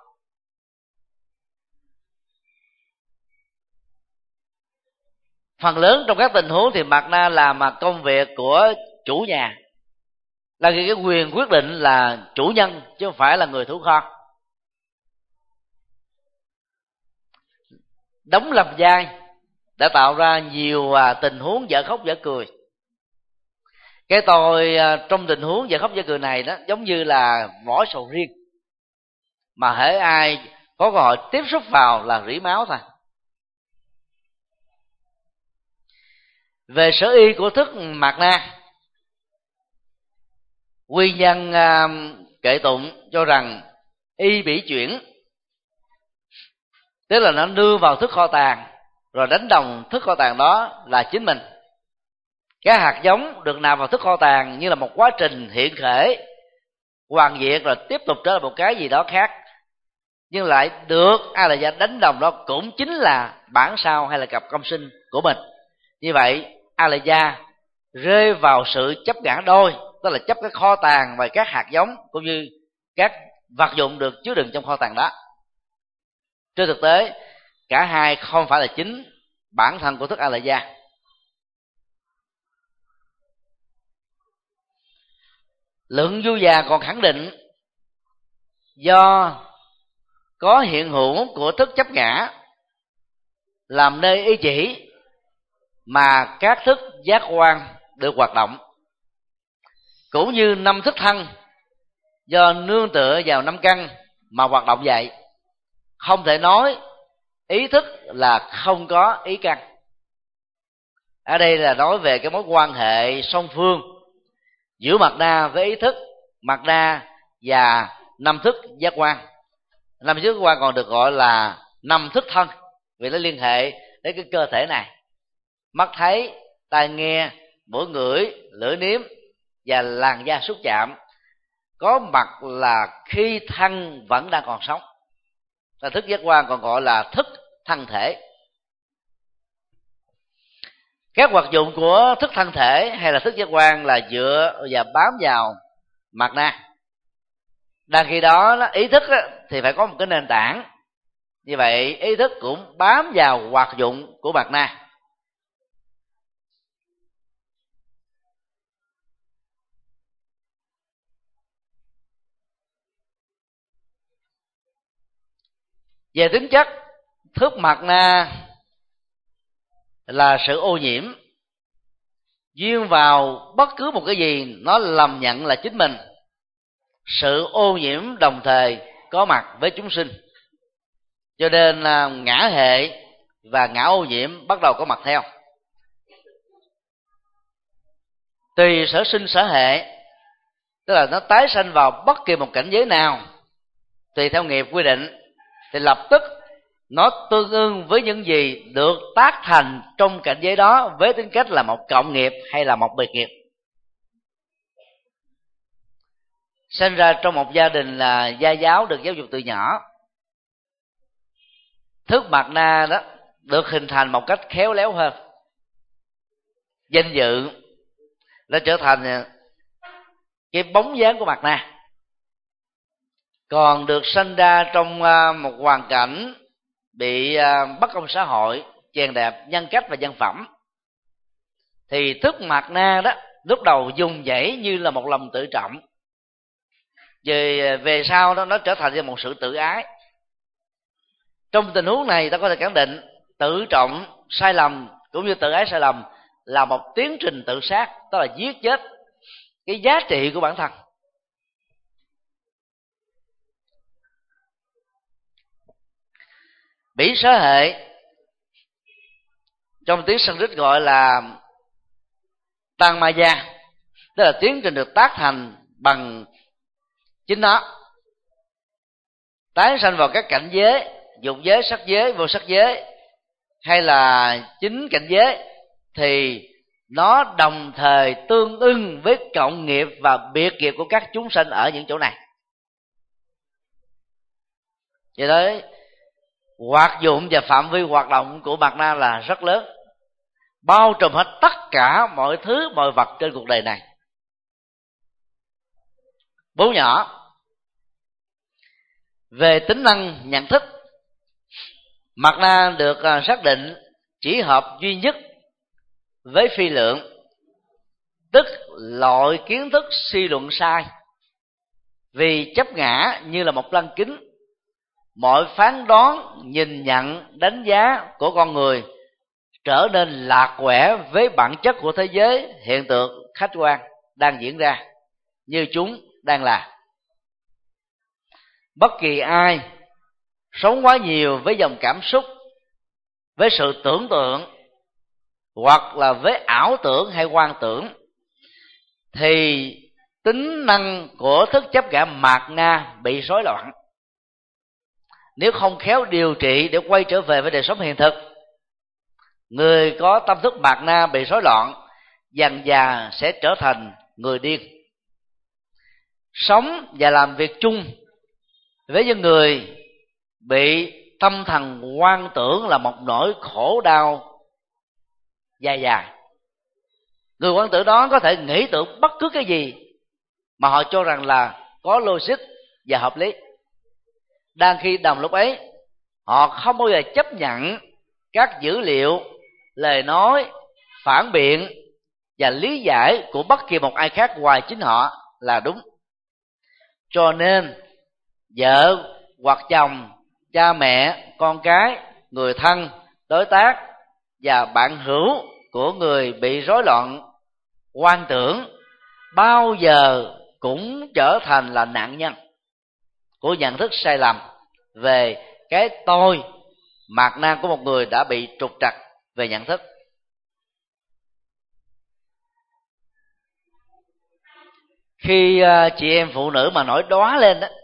Phần lớn trong các tình huống thì mạt na làm mà công việc của chủ nhà, là cái quyền quyết định là chủ nhân chứ không phải là người thủ kho. Đóng làm vai đã tạo ra nhiều tình huống dở khóc dở cười. Cái tôi trong tình huống dở khóc dở cười này đó giống như là vỏ sầu riêng, mà hễ ai có cơ hội tiếp xúc vào là rỉ máu thôi. Về sở y của thức mạt na, nguyên nhân uh, kệ tụng cho rằng y bỉ chuyển, tức là nó đưa vào thức kho tàng rồi đánh đồng thức kho tàng đó là chính mình. Cái hạt giống được nạp vào thức kho tàng như là một quá trình hiện khởi hoàn diệt rồi tiếp tục trở lại một cái gì đó khác, nhưng lại được a la gia đánh đồng đó cũng chính là bản sao hay là cặp công sinh của mình. Như vậy a la gia rơi vào sự chấp ngã đôi, tức là chấp cái kho tàng và các hạt giống cũng như các vật dụng được chứa đựng trong kho tàng đó. Trên thực tế cả hai không phải là chính bản thân của thức a la gia. Lượng Du Già còn khẳng định do có hiện hữu của thức chấp ngã làm nơi ý chỉ mà các thức giác quan được hoạt động, cũng như năm thức thân do nương tựa vào năm căn mà hoạt động vậy. Không thể nói ý thức là không có ý căn. Ở đây là nói về cái mối quan hệ song phương giữa mạt na với ý thức, mạt na và năm thức giác quan. Năm thức giác quan còn được gọi là năm thức thân vì nó liên hệ đến cái cơ thể này: mắt thấy, tai nghe, mũi ngửi, lưỡi nếm và làn da xúc chạm, có mặt là khi thân vẫn đang còn sống. Và thức giác quan còn gọi là thức thân thể. Các hoạt dụng của thức thân thể hay là thức giác quan là dựa và bám vào mạt na. Đang khi đó ý thức thì phải có một cái nền tảng. Như vậy ý thức cũng bám vào hoạt dụng của mạt na. Về tính chất, thức mạt na là sự ô nhiễm. Duyên vào bất cứ một cái gì nó lầm nhận là chính mình, sự ô nhiễm đồng thời có mặt với chúng sinh. Cho nên là ngã hệ và ngã ô nhiễm bắt đầu có mặt theo. Tùy sở sinh sở hệ, tức là nó tái sanh vào bất kỳ một cảnh giới nào, tùy theo nghiệp quy định, thì lập tức nó tương ưng với những gì được tác thành trong cảnh giới đó với tính cách là một cộng nghiệp hay là một biệt nghiệp. sinh ra trong một gia đình là gia giáo, được giáo dục từ nhỏ, thức mạt na đó được hình thành một cách khéo léo hơn. Danh dự nó trở thành cái bóng dáng của mạt na. Còn được sinh ra trong một hoàn cảnh bị bất công xã hội, chèn đẹp nhân cách và nhân phẩm, thì thức mạt na đó lúc đầu dùng dãy như là một lòng tự trọng, về về sau đó nó trở thành một sự tự ái. Trong tình huống này ta có thể khẳng định tự trọng sai lầm cũng như tự ái sai lầm là một tiến trình tự sát, đó là giết chết cái giá trị của bản thân. Bỉ sở hệ trong tiếng Sanskrit gọi là Tăng Maya, tức là tiến trình được tác thành bằng chính nó. Tái sanh vào các cảnh giới, dục giới, sắc giới, vô sắc giới, hay là chính cảnh giới, thì nó đồng thời tương ưng với cộng nghiệp và biệt nghiệp của các chúng sanh ở những chỗ này. Vậy đấy, hoạt dụng và phạm vi hoạt động của mạt na là rất lớn, bao trùm hết tất cả mọi thứ mọi vật trên cuộc đời này. Bố nhỏ về tính năng nhận thức, mạt na được xác định chỉ hợp duy nhất với phi lượng, tức loại kiến thức suy luận sai. Vì chấp ngã như là một lăng kính, mọi phán đoán, nhìn nhận, đánh giá của con người trở nên lạc quẻ với bản chất của thế giới hiện tượng khách quan đang diễn ra như chúng đang là. Bất kỳ ai sống quá nhiều với dòng cảm xúc, với sự tưởng tượng, hoặc là với ảo tưởng hay quan tưởng, thì tính năng của thức chấp ngã mạt na bị rối loạn. Nếu không khéo điều trị để quay trở về với đời sống hiện thực, người có tâm thức mạt na bị rối loạn dần dà sẽ trở thành người điên. Sống và làm việc chung với những người bị tâm thần hoang tưởng là một nỗi khổ đau dài dài. Người hoang tưởng đó có thể nghĩ tưởng bất cứ cái gì mà họ cho rằng là có logic và hợp lý, đang khi đồng lúc ấy họ không bao giờ chấp nhận các dữ liệu, lời nói, phản biện và lý giải của bất kỳ một ai khác ngoài chính họ là đúng. Cho nên vợ hoặc chồng, cha mẹ, con cái, người thân, đối tác và bạn hữu của người bị rối loạn hoang tưởng bao giờ cũng trở thành là nạn nhân của nhận thức sai lầm về cái tôi mạt na của một người đã bị trục trặc về nhận thức. Khi chị em phụ nữ mà nổi đóa lên đó,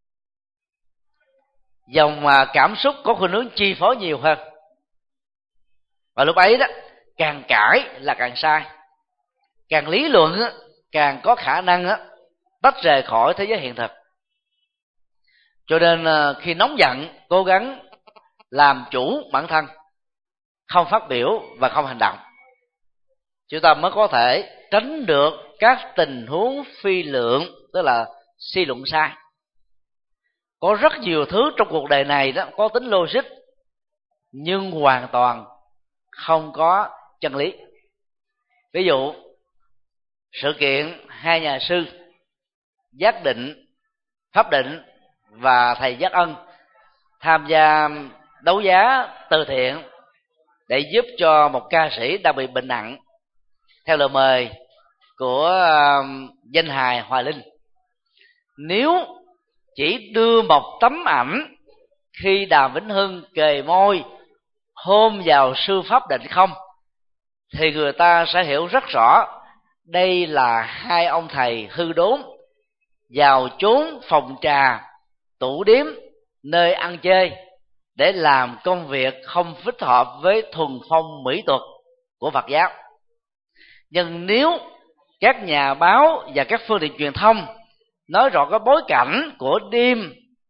dòng cảm xúc có khuynh hướng chi phối nhiều hơn, và lúc ấy đó càng cãi là càng sai, càng lý luận càng có khả năng tách rời khỏi thế giới hiện thực. Cho nên khi nóng giận, cố gắng làm chủ bản thân, không phát biểu và không hành động, chúng ta mới có thể tránh được các tình huống phi lượng, tức là suy luận sai. Có rất nhiều thứ trong cuộc đời này đó có tính logic nhưng hoàn toàn không có chân lý. Ví dụ sự kiện hai nhà sư Giác Định, Pháp Định và thầy Giác Ân tham gia đấu giá từ thiện để giúp cho một ca sĩ đang bị bệnh nặng theo lời mời của danh hài Hoài Linh. Nếu chỉ đưa một tấm ảnh khi Đàm Vĩnh Hưng kề môi hôn vào sư Pháp Định không, thì người ta sẽ hiểu rất rõ đây là hai ông thầy hư đốn vào chốn phòng trà, tủ điếm, nơi ăn chơi để làm công việc không thích hợp với thuần phong mỹ thuật của Phật giáo. Nhưng nếu các nhà báo và các phương tiện truyền thông nói rõ cái bối cảnh của đêm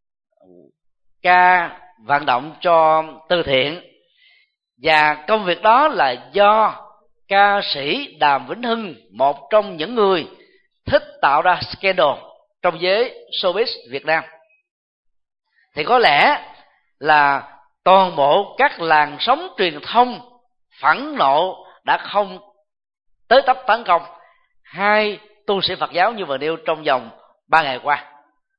ca vận động cho từ thiện, và công việc đó là do ca sĩ Đàm Vĩnh Hưng, một trong những người thích tạo ra scandal trong giới showbiz Việt Nam, thì có lẽ là toàn bộ các làn sóng truyền thông phẫn nộ đã không tới tấp tấn công hai tu sĩ Phật giáo như vừa nêu trong vòng ba ngày qua.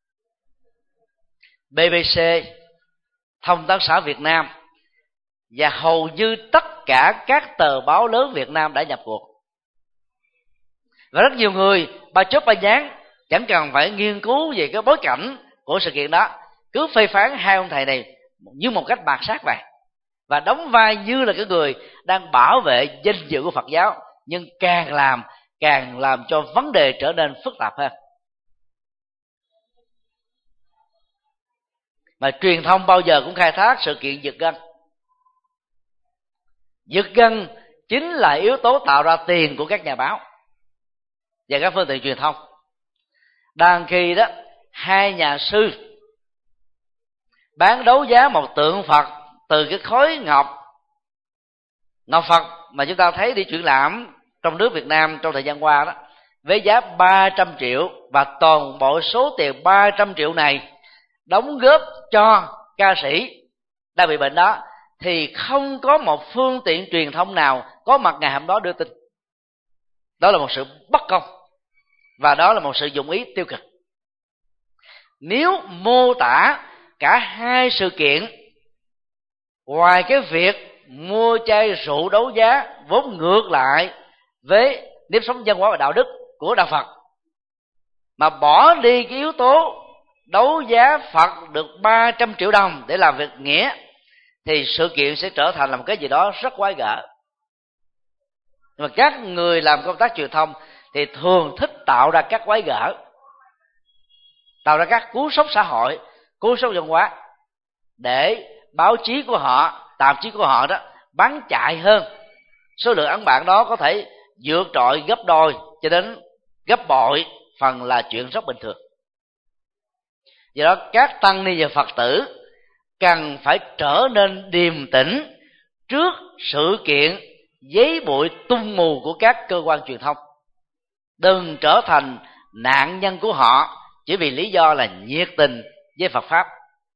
bê bê xê, Thông tấn xã Việt Nam và hầu như tất cả các tờ báo lớn Việt Nam đã nhập cuộc. Và rất nhiều người ba chớp ba nhán chẳng cần phải nghiên cứu về cái bối cảnh của sự kiện đó, cứ phê phán hai ông thầy này như một cách mạt sát vậy, và đóng vai như là cái người đang bảo vệ danh dự của Phật giáo, nhưng càng làm càng làm cho vấn đề trở nên phức tạp hơn. Mà truyền thông bao giờ cũng khai thác sự kiện giật gân. Giật gân chính là yếu tố tạo ra tiền của các nhà báo và các phương tiện truyền thông. Đang khi đó, hai nhà sư bán đấu giá một tượng Phật từ cái khối ngọc ngọc Phật mà chúng ta thấy đi triển lãm trong nước Việt Nam trong thời gian qua đó, với giá ba trăm triệu, và toàn bộ số tiền ba trăm triệu này đóng góp cho ca sĩ đang bị bệnh đó, thì không có một phương tiện truyền thông nào có mặt ngày hôm đó đưa tin. Đó là một sự bất công, và đó là một sự dụng ý tiêu cực. Nếu mô tả cả hai sự kiện, ngoài cái việc mua chai rượu đấu giá vốn ngược lại với nếp sống văn hóa và đạo đức của đạo Phật, mà bỏ đi cái yếu tố đấu giá Phật được ba trăm triệu đồng để làm việc nghĩa, thì sự kiện sẽ trở thành là một cái gì đó rất quái gở. Nhưng mà các người làm công tác truyền thông thì thường thích tạo ra các quái gở, tạo ra các cú sốc xã hội, cú sốc văn hóa, để báo chí của họ, tạp chí của họ đó bán chạy hơn. Số lượng ấn bản đó có thể vượt trội gấp đôi cho đến gấp bội phần là chuyện rất bình thường. Do đó các tăng ni và Phật tử cần phải trở nên điềm tĩnh trước sự kiện giấy bụi tung mù của các cơ quan truyền thông. Đừng trở thành nạn nhân của họ chỉ vì lý do là nhiệt tình với Phật Pháp.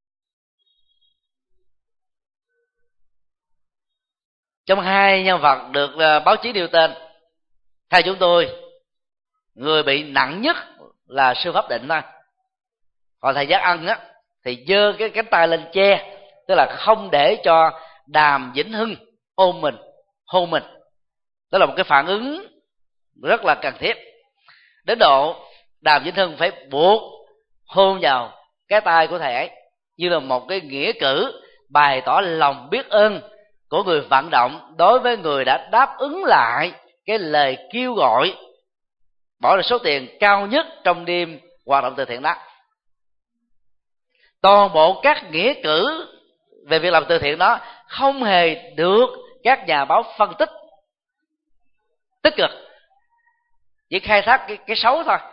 Trong hai nhân vật được báo chí nêu tên, theo chúng tôi, người bị nặng nhất là sư Pháp Định thôi. Còn thầy Giác Ân á thì giơ cái cánh tay lên che, tức là không để cho Đàm Vĩnh Hưng ôm mình, hôn mình. Đó là một cái phản ứng rất là cần thiết, đến độ Đàm Vĩnh Hưng phải buộc hôn vào cái tay của thầy ấy, như là một cái nghĩa cử bày tỏ lòng biết ơn của người vận động đối với người đã đáp ứng lại cái lời kêu gọi bỏ ra số tiền cao nhất trong đêm hoạt động từ thiện đó. Toàn bộ các nghĩa cử về việc làm từ thiện đó không hề được các nhà báo phân tích tích cực, chỉ khai thác cái, cái xấu thôi.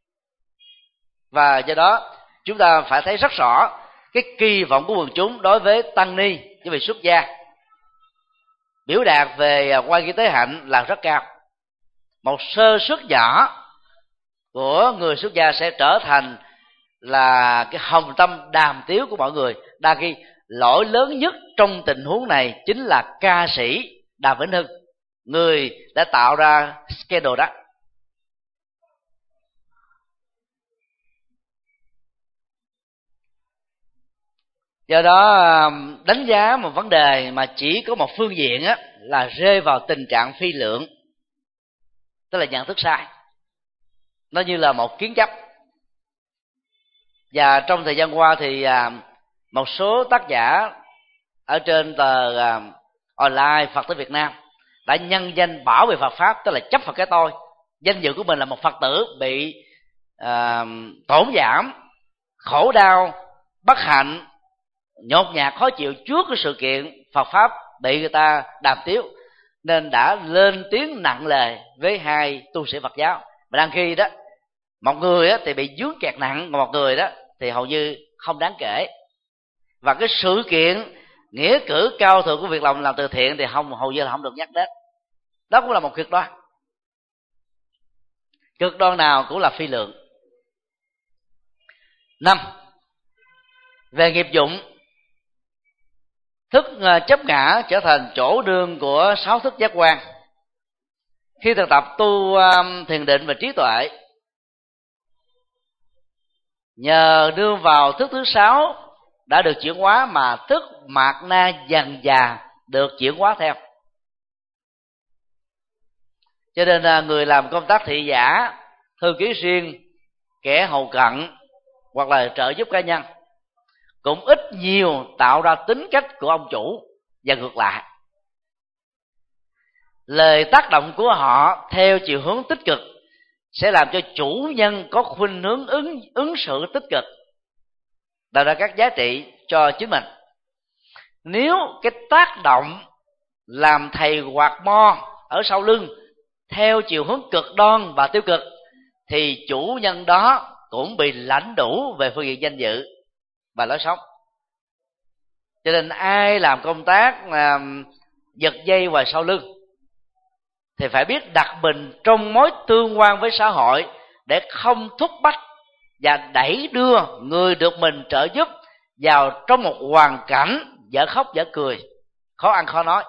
Và do đó chúng ta phải thấy rất rõ cái kỳ vọng của quần chúng đối với tăng ni, với vị xuất gia, biểu đạt về quan nghi tế hạnh là rất cao. Một sơ suất nhỏ của người xuất gia sẽ trở thành là cái hồng tâm đàm tiếu của mọi người. Đa khi lỗi lớn nhất trong tình huống này chính là ca sĩ Đàm Vĩnh Hưng, người đã tạo ra scandal đó. Do đó đánh giá một vấn đề mà chỉ có một phương diện á, là rơi vào tình trạng phi lượng, tức là nhận thức sai. Nó như là một kiến chấp. Và trong thời gian qua thì một số tác giả ở trên tờ online Phật tử Việt Nam đã nhân danh bảo vệ Phật Pháp, tức là chấp vào cái tôi. Danh dự của mình là một Phật tử bị uh, tổn giảm, khổ đau, bất hạnh, nhột nhạt, khó chịu trước cái sự kiện Phật Pháp bị người ta đàm tiếu, nên đã lên tiếng nặng lời với hai tu sĩ Phật giáo. Mà đang khi đó Một người á, thì bị dướng kẹt nặng, còn một người đó thì hầu như không đáng kể. Và cái sự kiện nghĩa cử cao thượng của việc làm làm từ thiện thì không hầu như là không được nhắc đến. Đó cũng là một cực đoan. Cực đoan nào cũng là phi lượng. Năm, về nghiệp dụng, thức chấp ngã trở thành chỗ đương của sáu thức giác quan. Khi thực tập tu thiền định và trí tuệ, nhờ đưa vào thức thứ sáu đã được chuyển hóa mà thức mạt na dần dà được chuyển hóa theo. Cho nên người làm công tác thị giả, thư ký riêng, kẻ hầu cận hoặc là trợ giúp cá nhân cũng ít nhiều tạo ra tính cách của ông chủ và ngược lại. Lời tác động của họ theo chiều hướng tích cực sẽ làm cho chủ nhân có khuynh hướng ứng ứng xử tích cực, tạo ra các giá trị cho chính mình. Nếu cái tác động làm thầy quạt mo ở sau lưng theo chiều hướng cực đoan và tiêu cực thì chủ nhân đó cũng bị lãnh đủ về phương diện danh dự và lối sống. Cho nên ai làm công tác à, giật dây ngoài sau lưng thì phải biết đặt mình trong mối tương quan với xã hội để không thúc bách và đẩy đưa người được mình trợ giúp vào trong một hoàn cảnh dở khóc dở cười, khó ăn khó nói.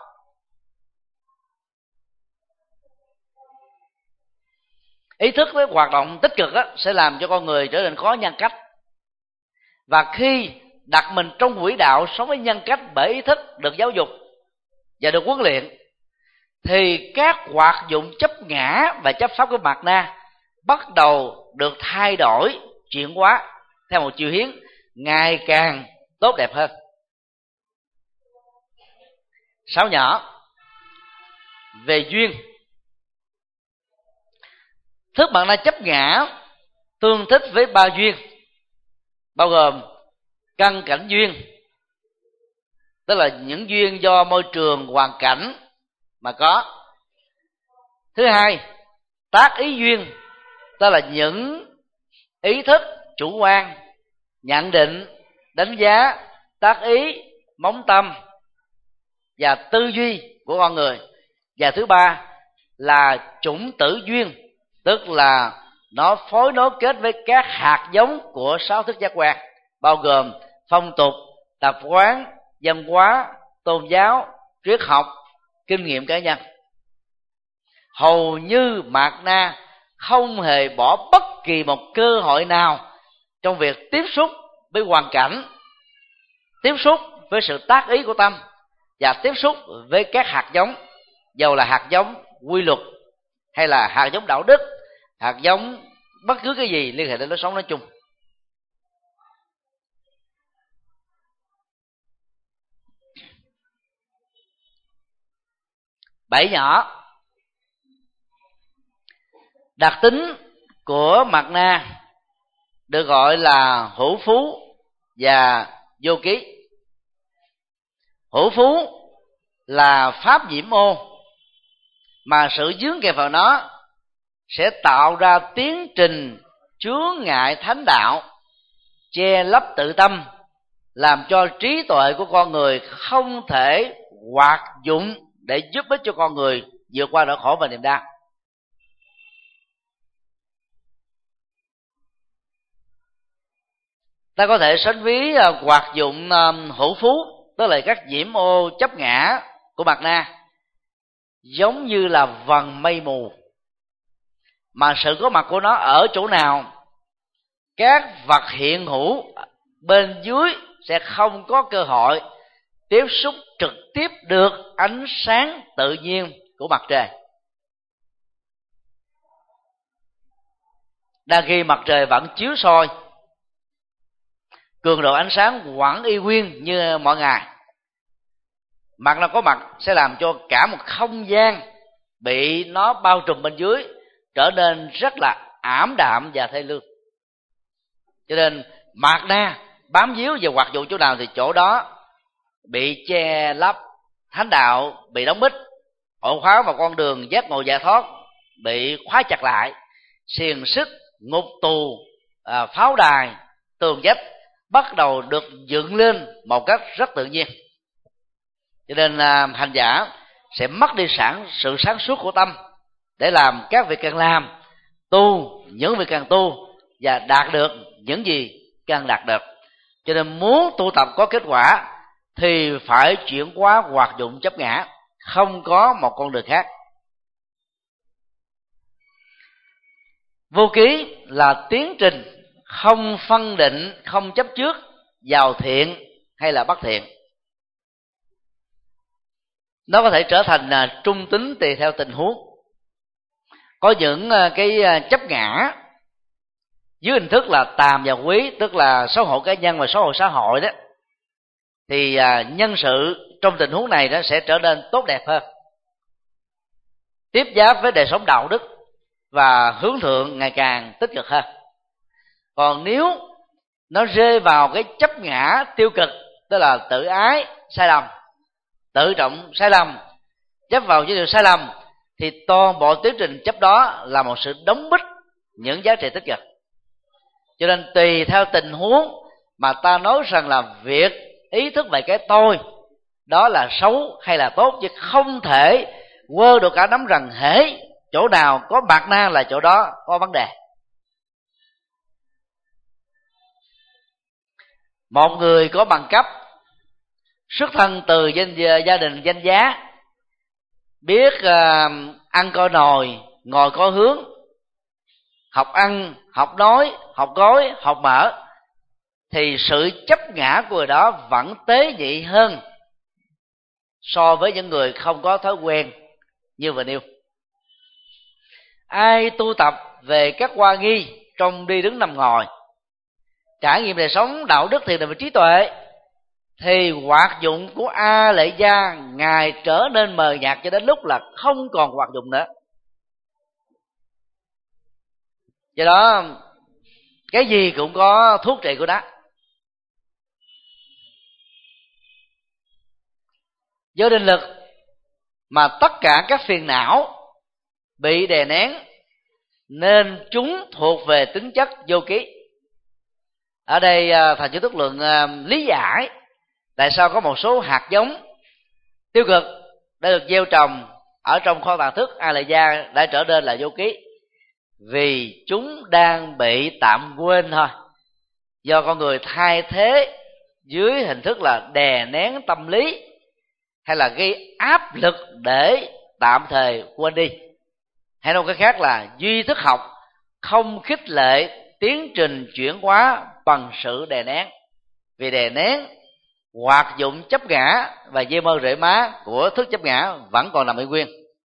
Ý thức với hoạt động tích cực đó sẽ làm cho con người trở nên có nhân cách. Và khi đặt mình trong quỹ đạo sống với nhân cách bởi ý thức được giáo dục và được huấn luyện, thì các hoạt dụng chấp ngã và chấp pháp của mạt na bắt đầu được thay đổi, chuyển hóa theo một chiều hướng ngày càng tốt đẹp hơn. Sáu nhỏ, về duyên. Thức mạt na chấp ngã tương thích với ba duyên, bao gồm căn cảnh duyên, tức là những duyên do môi trường hoàn cảnh mà có. Thứ hai, tác ý duyên, tức là những ý thức chủ quan, nhận định, đánh giá, tác ý, móng tâm và tư duy của con người. Và thứ ba là chủng tử duyên, tức là nó phối nối kết với các hạt giống của sáu thức giác quan, bao gồm phong tục, tập quán, văn hóa, tôn giáo, triết học, kinh nghiệm cá nhân. Hầu như mạt na không hề bỏ bất kỳ một cơ hội nào trong việc tiếp xúc với hoàn cảnh, tiếp xúc với sự tác ý của tâm và tiếp xúc với các hạt giống, dầu là hạt giống quy luật hay là hạt giống đạo đức, hạt giống bất cứ cái gì liên hệ đến lối sống nói chung. Bảy nhỏ, đặc tính của mạt na được gọi là hữu phú và vô ký. Hữu phú là pháp nhiễm ô, mà sự dướng kèm vào nó sẽ tạo ra tiến trình chướng ngại thánh đạo, che lấp tự tâm, làm cho trí tuệ của con người không thể hoạt dụng để giúp ích cho con người vượt qua nỗi khổ và niềm đau. Ta có thể sánh ví hoạt dụng hữu phú, tức là các nhiễm ô chấp ngã của mạt na, giống như là vầng mây mù, mà sự có mặt của nó ở chỗ nào, các vật hiện hữu bên dưới sẽ không có cơ hội tiếp xúc trực tiếp được ánh sáng tự nhiên của mặt trời. Đang khi mặt trời vẫn chiếu soi, cường độ ánh sáng vẫn y nguyên như mọi ngày, mặt nó có mặt sẽ làm cho cả một không gian bị nó bao trùm bên dưới trở nên rất là ảm đạm và thê lương. Cho nên mạt na bám víu và hoạt dụng chỗ nào thì chỗ đó bị che lấp, thánh đạo bị đóng bít, ổ khóa vào con đường giác ngộ giải thoát bị khóa chặt lại, xiềng xích ngục tù, à, pháo đài, tường vách bắt đầu được dựng lên một cách rất tự nhiên. Cho nên à, hành giả sẽ mất đi sản sự sáng suốt của tâm để làm các việc cần làm, tu những việc cần tu và đạt được những gì cần đạt được. Cho nên muốn tu tập có kết quả thì phải chuyển hóa hoạt dụng chấp ngã, không có một con đường khác. Vô ký là tiến trình không phân định, không chấp trước vào thiện hay là bất thiện. Nó có thể trở thành trung tính tùy theo tình huống. Có những cái chấp ngã dưới hình thức là tàm và quý, tức là xấu hổ cá nhân và xấu hổ xã hội đó, thì nhân sự trong tình huống này nó sẽ trở nên tốt đẹp hơn, tiếp giáp với đời sống đạo đức và hướng thượng ngày càng tích cực hơn. Còn nếu nó rơi vào cái chấp ngã tiêu cực, tức là tự ái sai lầm, tự trọng sai lầm, chấp vào những điều sai lầm, thì toàn bộ tiến trình chấp đó là một sự đóng bít những giá trị tích cực. Cho nên tùy theo tình huống mà ta nói rằng là việc ý thức về cái tôi đó là xấu hay là tốt, chứ không thể quơ được cả nắm rằng hễ chỗ nào có bạc na là chỗ đó có vấn đề. Một người có bằng cấp, xuất thân từ danh, gia đình danh giá, biết uh, ăn coi nồi, ngồi coi hướng, học ăn, học nói, học gói, học mở, thì sự chấp ngã của người đó vẫn tế nhị hơn so với những người không có thói quen như vừa nêu. Ai tu tập về các hoa nghi trong đi đứng nằm ngồi, trải nghiệm đời sống đạo đức thiền định và trí tuệ, thì hoạt dụng của A Lệ Gia ngài trở nên mờ nhạt cho đến lúc là không còn hoạt dụng nữa. Do đó cái gì cũng có thuốc trị của nó. Do định lực mà tất cả các phiền não bị đè nén, nên chúng thuộc về tính chất vô ký. Ở đây Thầy Chủ Túc Lượng lý giải tại sao có một số hạt giống tiêu cực đã được gieo trồng ở trong kho tàng thức A Lệ Gia đã trở nên là vô ký, vì chúng đang bị tạm quên thôi, do con người thay thế dưới hình thức là đè nén tâm lý hay là gây áp lực để tạm thời quên đi. Hay nói cách khác là duy thức học không khích lệ tiến trình chuyển hóa bằng sự đè nén, vì đè nén hoạt dụng chấp ngã và dây mơ rễ má của thức chấp ngã vẫn còn nằm y nguyên.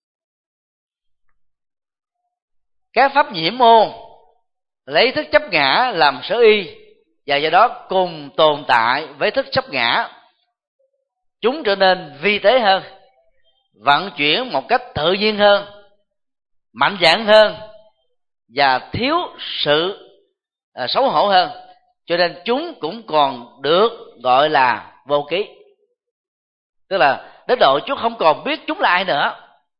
Các pháp nhiễm môn lấy thức chấp ngã làm sở y, và do đó cùng tồn tại với thức chấp ngã, chúng trở nên vi tế hơn, vận chuyển một cách tự nhiên hơn, mạnh dạn hơn và thiếu sự à, xấu hổ hơn. Cho nên chúng cũng còn được gọi là vô ký, tức là đến độ chúng không còn biết chúng là ai nữa.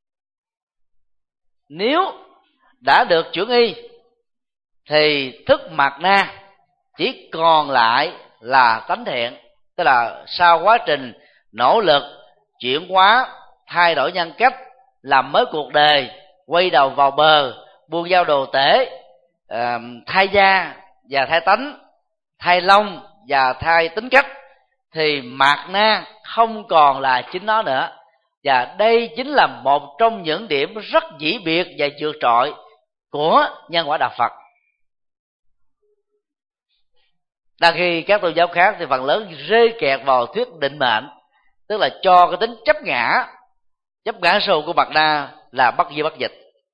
Nếu đã được chuyển y thì thức mạt na chỉ còn lại là tánh thiện, tức là sau quá trình nỗ lực chuyển hóa, thay đổi nhân cách, làm mới cuộc đời, quay đầu vào bờ, buông dao đồ tể, uh, thay da và thay tánh, thay lông và thay tính cách, thì mạt na không còn là chính nó nữa. Và đây chính là một trong những điểm rất dĩ biệt và vượt trội của nhân quả đạo Phật. Đang khi các tôn giáo khác thì phần lớn rơi kẹt vào thuyết định mệnh, tức là cho cái tính chấp ngã, chấp ngã sâu của Mạt Na là bất di bất dịch.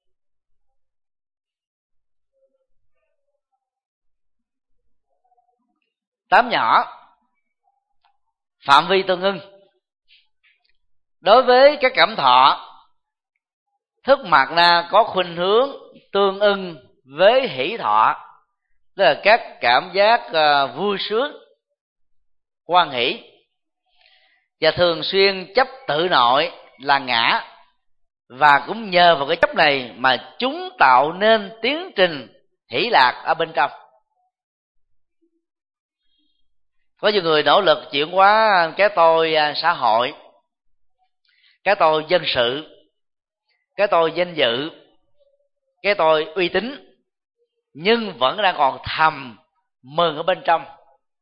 Tám nhỏ, phạm vi tương ưng. Đối với các cảm thọ, thức Mạt Na có khuynh hướng tương ưng với hỷ thọ, tức là các cảm giác uh, vui sướng, hoan hỷ, và thường xuyên chấp tự nội là ngã. Và cũng nhờ vào cái chấp này mà chúng tạo nên tiến trình hỷ lạc ở bên trong. Có nhiều người nỗ lực chuyển hóa cái tôi xã hội, cái tôi dân sự, cái tôi danh dự, cái tôi uy tín, nhưng vẫn đang còn thầm mừng ở bên trong,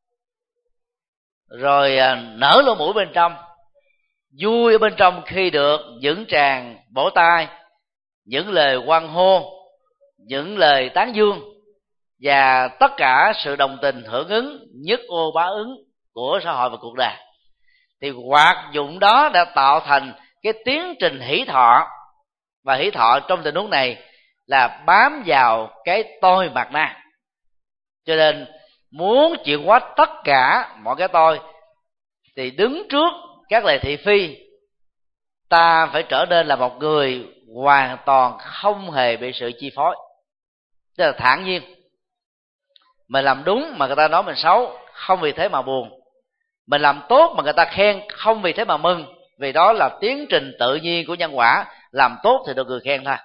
rồi nở lỗ mũi bên trong, vui ở bên trong khi được những tràng vỗ tay, những lời hoan hô, những lời tán dương và tất cả sự đồng tình hưởng ứng, nhất ô bá ứng của xã hội và cuộc đời. Thì hoạt dụng đó đã tạo thành cái tiến trình hỷ thọ, và hỷ thọ trong tình huống này là bám vào cái tôi mạt na. Cho nên muốn chuyển hóa tất cả mọi cái tôi thì đứng trước các lời thị phi, ta phải trở nên là một người hoàn toàn không hề bị sự chi phối, tức là thản nhiên. Mình làm đúng mà người ta nói mình xấu, không vì thế mà buồn. Mình làm tốt mà người ta khen, không vì thế mà mừng. Vì đó là tiến trình tự nhiên của nhân quả, làm tốt thì được người khen thôi.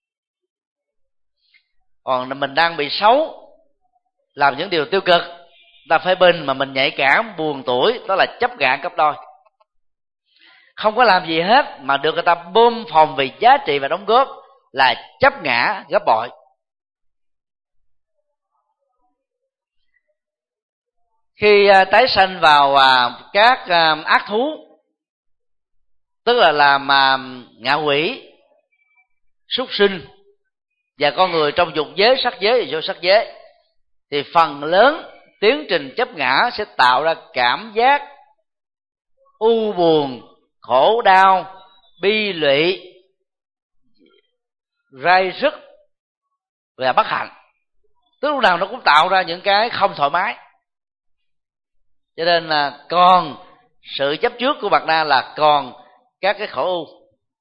Còn mình đang bị xấu, làm những điều tiêu cực, ta phê bình mà mình nhạy cảm, buồn tuổi, đó là chấp ngã cấp đôi. Không có làm gì hết mà được người ta bơm phòng vì giá trị và đóng góp, là chấp ngã gấp bội. Khi tái sanh vào các ác thú, tức là làm ngạ quỷ, súc sinh và con người trong dục giới, sắc giới và vô sắc giới, thì phần lớn tiến trình chấp ngã sẽ tạo ra cảm giác u buồn, khổ đau, bi lụy, rai rứt và bất hạnh. Tức lúc nào nó cũng tạo ra những cái không thoải mái. Cho nên là còn sự chấp trước của Bạt Na là còn các cái khổ u.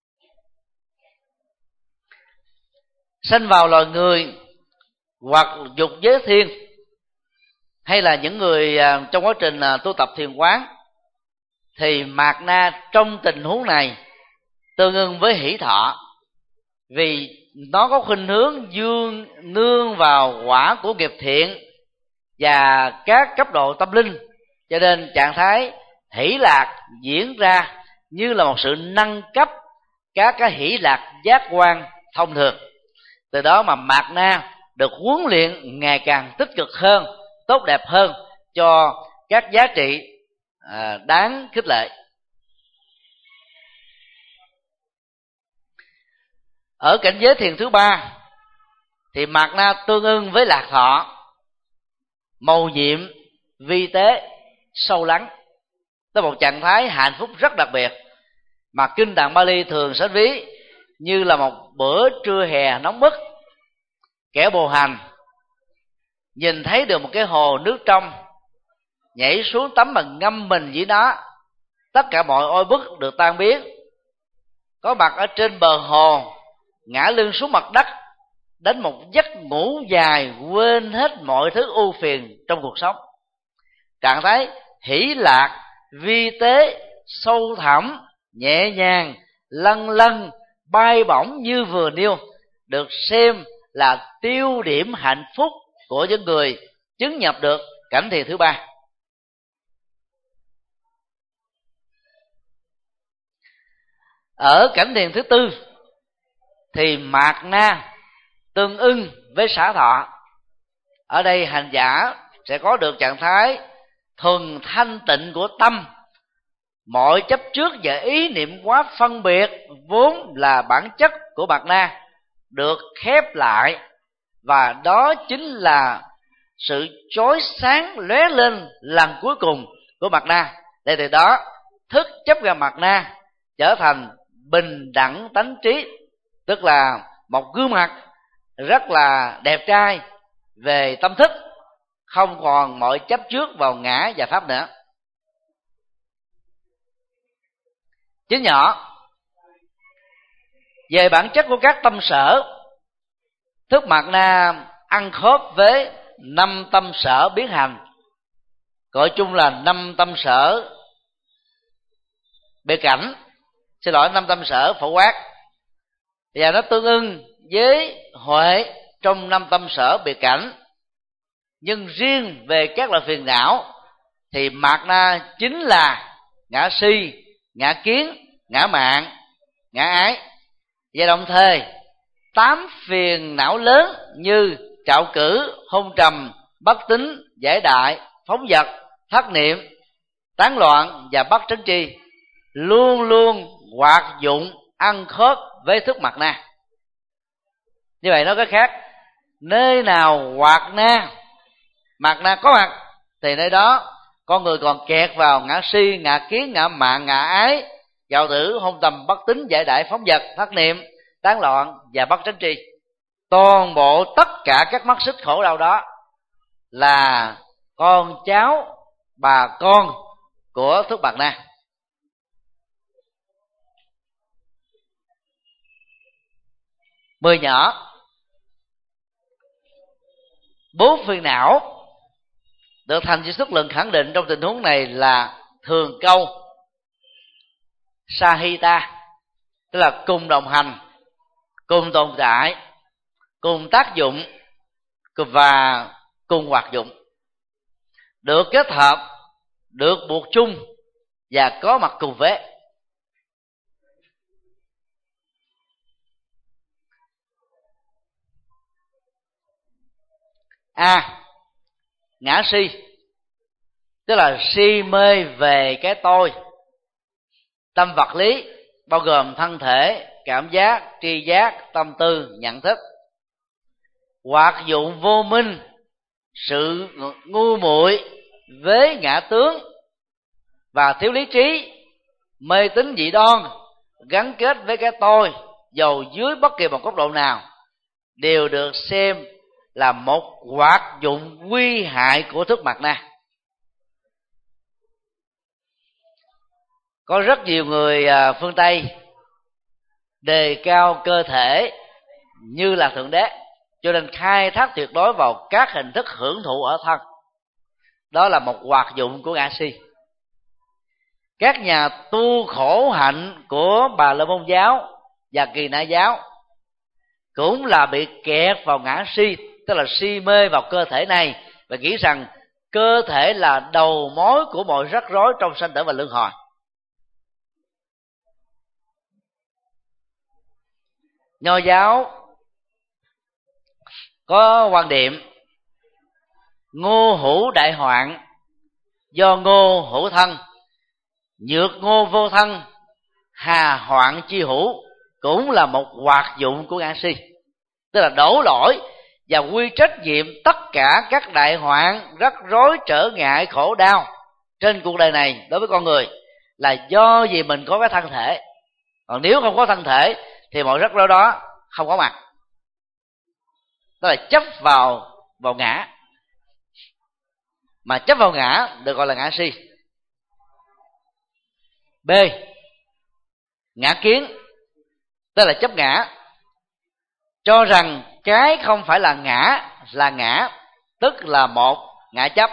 Sanh vào loài người hoặc dục giới thiên, hay là những người trong quá trình tu tập thiền quán, thì mạt na trong tình huống này tương ưng với hỷ thọ, vì nó có khuynh hướng dương nương vào quả của nghiệp thiện và các cấp độ tâm linh. Cho nên trạng thái hỷ lạc diễn ra như là một sự nâng cấp các cái hỷ lạc giác quan thông thường. Từ đó mà mạt na được huấn luyện ngày càng tích cực hơn, tốt đẹp hơn cho các giá trị à, đáng khích lệ. Ở cảnh giới thiền thứ ba thì mạt na tương ưng với lạc thọ, mầu nhiệm, vi tế, sâu lắng. Tới một trạng thái hạnh phúc rất đặc biệt mà kinh tạng Bali thường sánh ví như là một bữa trưa hè nóng bức. Kẻ bồ hành nhìn thấy được một cái hồ nước trong, nhảy xuống tắm và ngâm mình dưới đó, tất cả mọi oi bức được tan biến. Có mặt ở trên bờ hồ, ngã lưng xuống mặt đất, đến một giấc ngủ dài, quên hết mọi thứ ưu phiền trong cuộc sống. Trạng thái hỷ lạc, vi tế, sâu thẳm, nhẹ nhàng, lân lân, bay bổng như vừa nêu, được xem là tiêu điểm hạnh phúc của những người chứng nhập được cảnh thiền thứ ba. Ở cảnh thiền thứ tư thì mạt na tương ưng với xả thọ. Ở đây hành giả sẽ có được trạng thái thuần thanh tịnh của tâm. Mọi chấp trước và ý niệm quá phân biệt vốn là bản chất của mạt na được khép lại, và đó chính là sự chói sáng lóe lên lần cuối cùng của mạt na. Để từ đó thức chấp ra mạt na trở thành bình đẳng tánh trí, tức là một gương mặt rất là đẹp trai về tâm thức, không còn mọi chấp trước vào ngã và pháp nữa. Chứ nhỏ về bản chất của các tâm sở, thức mạt na ăn khớp với năm tâm sở biến hành, gọi chung là năm tâm sở bề cảnh, xin lỗi năm tâm sở phổ quát, và nó tương ưng với huệ, trong năm tâm sở biệt cảnh. Nhưng riêng về các loại phiền não thì mạt na chính là ngã si, ngã kiến, ngã mạn, ngã ái. Và đồng thời tám phiền não lớn như trạo cử, hôn trầm, bất tín, giải đại, phóng dật, thất niệm, tán loạn và bất trấn tri luôn luôn hoạt dụng ăn khớp với thức mạt na. Như vậy nói cách khác, nơi nào hoạt na, mạt na có mặt thì nơi đó con người còn kẹt vào ngã si, ngã kiến, ngã mạn, ngã ái, dạo tử, hôn tầm, bất tín, giải đại, phóng dật, thất niệm, tán loạn và bất trấn tri. Toàn bộ tất cả các mắt xích khổ đau đó là con cháu, bà con của thức mạt na. Mười nhỏ bốn phiền não được thành chỉ xuất luận khẳng định trong tình huống này là thường câu sahita, tức là cùng đồng hành, cùng tồn tại, cùng tác dụng và cùng hoạt dụng, được kết hợp, được buộc chung và có mặt cùng vế. A. Ngã si, tức là si mê về cái tôi, tâm vật lý bao gồm thân thể, cảm giác, tri giác, tâm tư, nhận thức. Hoạt dụng vô minh, sự ngu muội với ngã tướng và thiếu lý trí, mê tín dị đoan gắn kết với cái tôi dầu dưới bất kỳ một góc độ nào đều được xem là một hoạt dụng nguy hại của thức mạt na. Có rất nhiều người phương Tây đề cao cơ thể như là thượng đế, cho nên khai thác tuyệt đối vào các hình thức hưởng thụ ở thân. Đó là một hoạt dụng của ngã si. Các nhà tu khổ hạnh của Bà La Môn giáo và Kỳ Na giáo cũng là bị kẹt vào ngã si, tức là si mê vào cơ thể này và nghĩ rằng cơ thể là đầu mối của mọi rắc rối trong sanh tử và luân hồi. Nho giáo có quan điểm ngô hữu đại hoạn do ngô hữu thân, nhược ngô vô thân, hà hoạn chi hữu, cũng là một hoạt dụng của ngã si, tức là đổ lỗi và quy trách nhiệm tất cả các đại hoạn, rắc rối, trở ngại, khổ đau trên cuộc đời này đối với con người là do vì mình có cái thân thể. Còn nếu không có thân thể thì mọi rắc rối đó không có mặt. Đó là chấp vào vào ngã, mà chấp vào ngã được gọi là ngã si. B. Ngã kiến, tức là chấp ngã, cho rằng cái không phải là ngã là ngã, tức là một ngã chấp.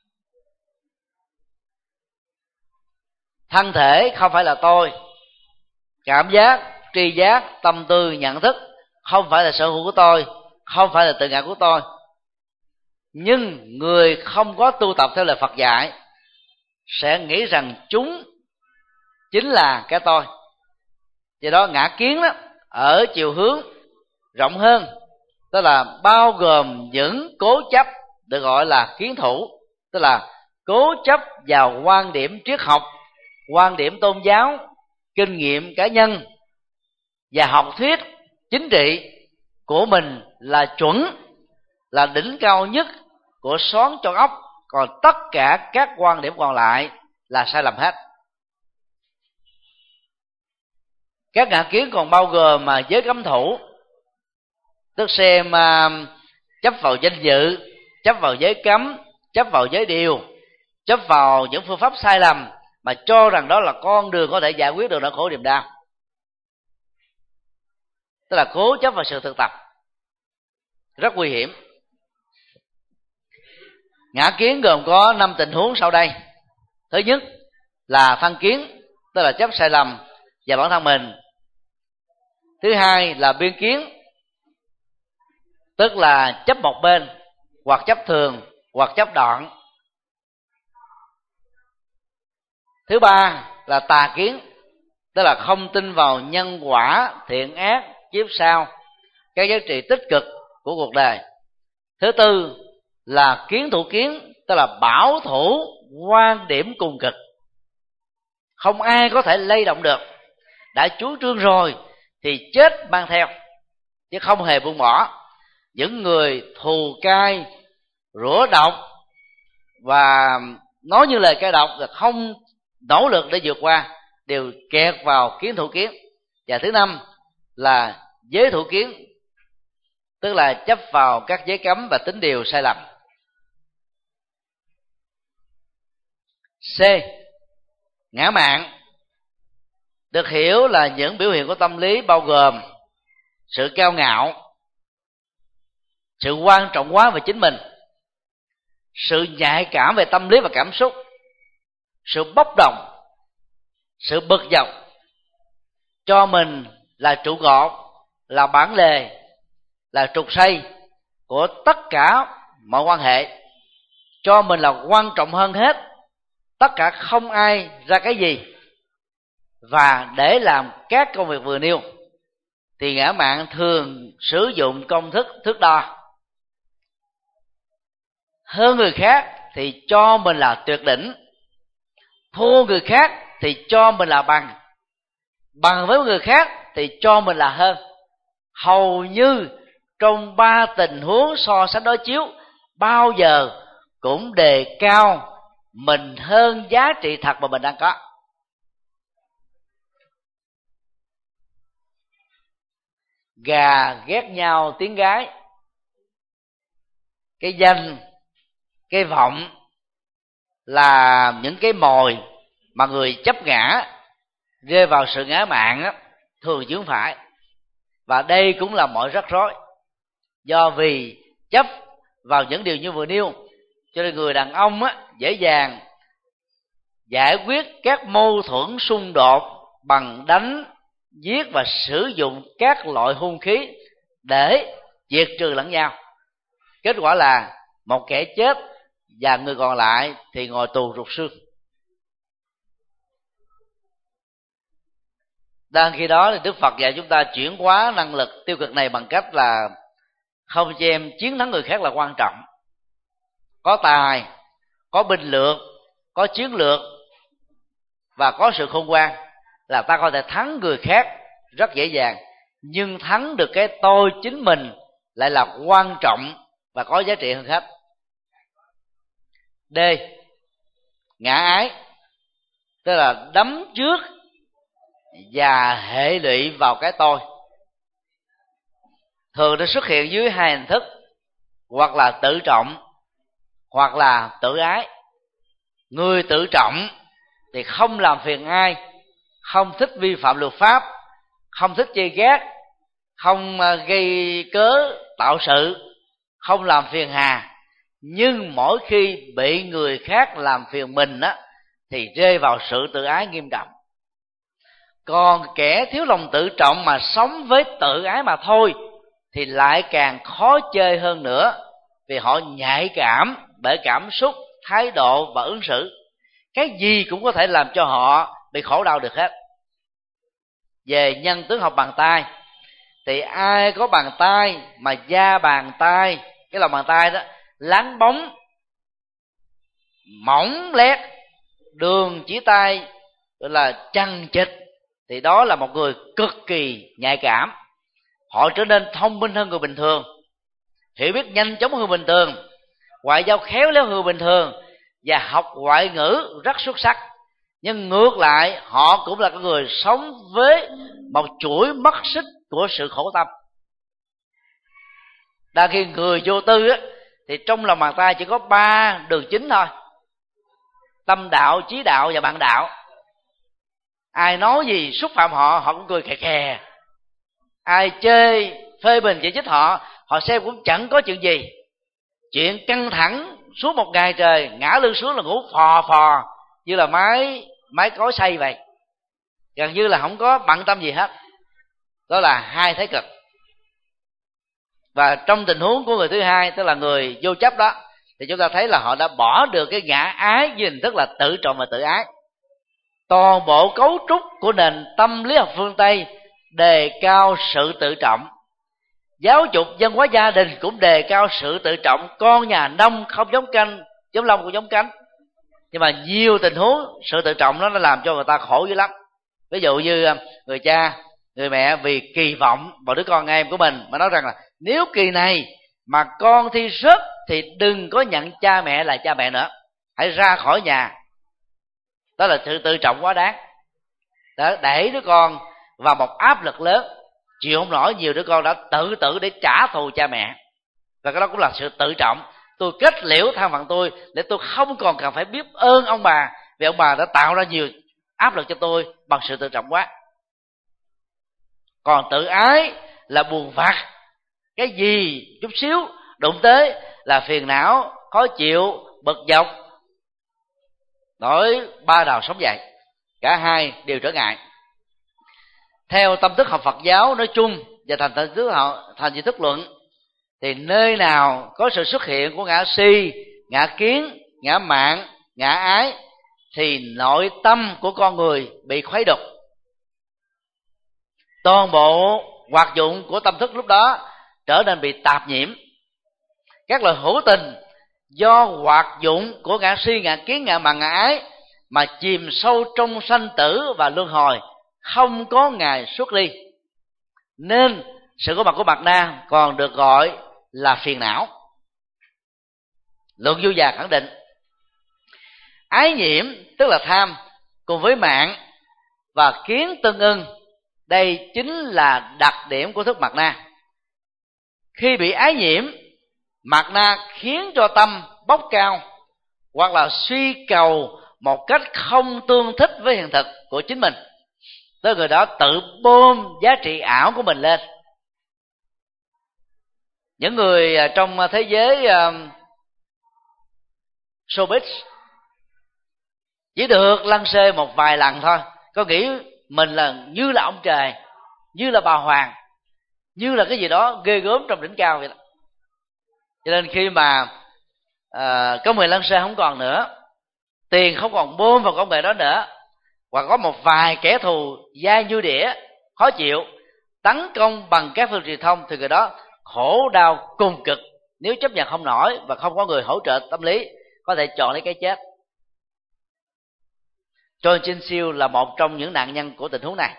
Thân thể không phải là tôi, cảm giác, tri giác, tâm tư, nhận thức không phải là sở hữu của tôi, không phải là tự ngã của tôi. Nhưng người không có tu tập theo lời Phật dạy sẽ nghĩ rằng chúng chính là cái tôi. Do đó ngã kiến đó, ở chiều hướng rộng hơn, tức là bao gồm những cố chấp được gọi là kiến thủ, tức là cố chấp vào quan điểm triết học, quan điểm tôn giáo, kinh nghiệm cá nhân và học thuyết chính trị của mình là chuẩn, là đỉnh cao nhất của xoắn trong óc, còn tất cả các quan điểm còn lại là sai lầm hết. Các ngã kiến còn bao gồm mà giới cấm thủ, tức xem uh, chấp vào danh dự, chấp vào giới cấm, chấp vào giới điều, chấp vào những phương pháp sai lầm mà cho rằng đó là con đường có thể giải quyết được nỗi khổ niềm đau, tức là cố chấp vào sự thực tập, rất nguy hiểm. Ngã kiến gồm có năm tình huống sau đây. Thứ nhất là thân kiến, tức là chấp sai lầm vào bản thân mình. Thứ hai là biên kiến, tức là chấp một bên, hoặc chấp thường, hoặc chấp đoạn. Thứ ba là tà kiến, tức là không tin vào nhân quả, thiện ác, kiếp sau, các giá trị tích cực của cuộc đời. Thứ tư là kiến thủ kiến, tức là bảo thủ quan điểm cùng cực, không ai có thể lay động được. Đã chủ trương rồi thì chết mang theo, chứ không hề buông bỏ. Những người thù cai, rủa độc và nói như lời cay độc là không nỗ lực để vượt qua, đều kẹt vào kiến thủ kiến. Và thứ năm là giới thủ kiến, tức là chấp vào các giới cấm và tín điều sai lầm. C. Ngã mạn được hiểu là những biểu hiện của tâm lý bao gồm sự cao ngạo, sự quan trọng quá về chính mình, sự nhạy cảm về tâm lý và cảm xúc, sự bốc đồng, sự bực dọc, cho mình là trụ cột, là bản lề, là trục xây của tất cả mọi quan hệ, cho mình là quan trọng hơn hết, tất cả không ai ra cái gì. Và để làm các công việc vừa nêu thì ngã mạn thường sử dụng công thức thước đo. Hơn người khác thì cho mình là tuyệt đỉnh, thua người khác thì cho mình là bằng, bằng với người khác thì cho mình là hơn. Hầu như trong ba tình huống so sánh đối chiếu, bao giờ cũng đề cao mình hơn giá trị thật mà mình đang có. Gà ghét nhau tiếng gái, cái danh, cái vọng là những cái mồi mà người chấp ngã rơi vào sự ngã mạn á, thường vướng phải. Và đây cũng là mọi rắc rối, do vì chấp vào những điều như vừa nêu, cho nên người đàn ông á, dễ dàng giải quyết các mâu thuẫn xung đột bằng đánh, giết và sử dụng các loại hung khí để diệt trừ lẫn nhau. Kết quả là một kẻ chết và người còn lại thì ngồi tù rụt xương. Đang khi đó thì Đức Phật dạy chúng ta chuyển hóa năng lực tiêu cực này bằng cách là không xem chiến thắng người khác là quan trọng. Có tài, có binh lược, có chiến lược và có sự khôn ngoan là ta có thể thắng người khác rất dễ dàng, nhưng thắng được cái tôi chính mình lại là quan trọng và có giá trị hơn hết. D. Ngã ái, tức là đắm trước và hệ lụy vào cái tôi. Thường nó xuất hiện dưới hai hình thức, hoặc là tự trọng, hoặc là tự ái. Người tự trọng thì không làm phiền ai, không thích vi phạm luật pháp, không thích chê gác, không gây cớ tạo sự, không làm phiền hà. Nhưng mỗi khi bị người khác làm phiền mình á, thì rơi vào sự tự ái nghiêm trọng. Còn kẻ thiếu lòng tự trọng mà sống với tự ái mà thôi thì lại càng khó chơi hơn nữa, vì họ nhạy cảm bởi cảm xúc, thái độ và ứng xử. Cái gì cũng có thể làm cho họ bị khổ đau được hết. Về nhân tướng học bàn tay thì ai có bàn tay mà da bàn tay, cái lòng bàn tay đó láng bóng, mỏng lét, đường chỉ tay gọi là chằng chịt, thì đó là một người cực kỳ nhạy cảm. Họ trở nên thông minh hơn người bình thường, hiểu biết nhanh chóng hơn người bình thường, ngoại giao khéo léo hơn người bình thường, và học ngoại ngữ rất xuất sắc. Nhưng ngược lại họ cũng là người sống với một chuỗi mắt xích của sự khổ tâm. Đang khi người vô tư á, thì trong lòng bàn tay chỉ có ba đường chính thôi: tâm đạo, trí đạo và bạn đạo. Ai nói gì xúc phạm họ, họ cũng cười khè khè. Ai chê phê bình chỉ trích họ, họ xem cũng chẳng có chuyện gì. Chuyện căng thẳng suốt một ngày trời, ngã lưng xuống là ngủ phò phò như là máy máy cối xay vậy, gần như là không có bận tâm gì hết. Đó là hai thái cực. Và trong tình huống của người thứ hai, tức là người vô chấp đó, thì chúng ta thấy là họ đã bỏ được cái ngã ái với hình thức là tự trọng và tự ái. Toàn bộ cấu trúc của nền tâm lý học phương Tây đề cao sự tự trọng. Giáo dục văn hóa gia đình cũng đề cao sự tự trọng. Con nhà nông không giống canh, giống lông cũng giống cánh. Nhưng mà nhiều tình huống sự tự trọng đó nó làm cho người ta khổ dữ lắm. Ví dụ như người cha, người mẹ vì kỳ vọng vào đứa con em của mình mà nói rằng là nếu kỳ này mà con thi rớt thì đừng có nhận cha mẹ là cha mẹ nữa, hãy ra khỏi nhà. Đó là sự tự trọng quá đáng. Đó, đẩy đứa con vào một áp lực lớn, chịu không nổi, nhiều đứa con đã tự tử để trả thù cha mẹ. Và cái đó cũng là sự tự trọng. Tôi kết liễu thân phận tôi để tôi không còn cần phải biết ơn ông bà, vì ông bà đã tạo ra nhiều áp lực cho tôi bằng sự tự trọng quá. Còn tự ái là buồn vặt, cái gì chút xíu đụng tới là phiền não, khó chịu, bực dọc, nổi ba đầu sóng dậy. Cả hai đều trở ngại. Theo tâm thức học Phật giáo nói chung và thành tâm thức họ thành di thức luận, thì nơi nào có sự xuất hiện của ngã si, ngã kiến, ngã mạn, ngã ái, thì nội tâm của con người bị khuấy đục. Toàn bộ hoạt dụng của tâm thức lúc đó trở nên bị tạp nhiễm. Các loại hữu tình do hoạt dụng của ngã si, ngã kiến, ngã mạn, ngã ái mà chìm sâu trong sanh tử và luân hồi, không có ngày xuất ly. Nên sự có mặt của Mạt Na còn được gọi là phiền não. Luận Vô Già khẳng định ái nhiễm tức là tham cùng với mạn và kiến tương ưng, đây chính là đặc điểm của thức Mạt Na. Khi bị ái nhiễm, Mạt Na khiến cho tâm bốc cao hoặc là suy cầu một cách không tương thích với hiện thực của chính mình. Tới người đó tự bơm giá trị ảo của mình lên. Những người trong thế giới uh, showbiz chỉ được lăng xê một vài lần thôi, có nghĩ mình là như là ông trời, như là bà hoàng, như là cái gì đó ghê gớm trong đỉnh cao vậy đó. Cho nên khi mà uh, có mười lăng xê không còn nữa, tiền không còn bơm vào công nghệ đó nữa, hoặc có một vài kẻ thù dai như đĩa khó chịu tấn công bằng các phương truyền thông, thì người đó khổ đau cùng cực. Nếu chấp nhận không nổi và không có người hỗ trợ tâm lý, có thể chọn lấy cái chết. John Chin Siêu là một trong những nạn nhân của tình huống này.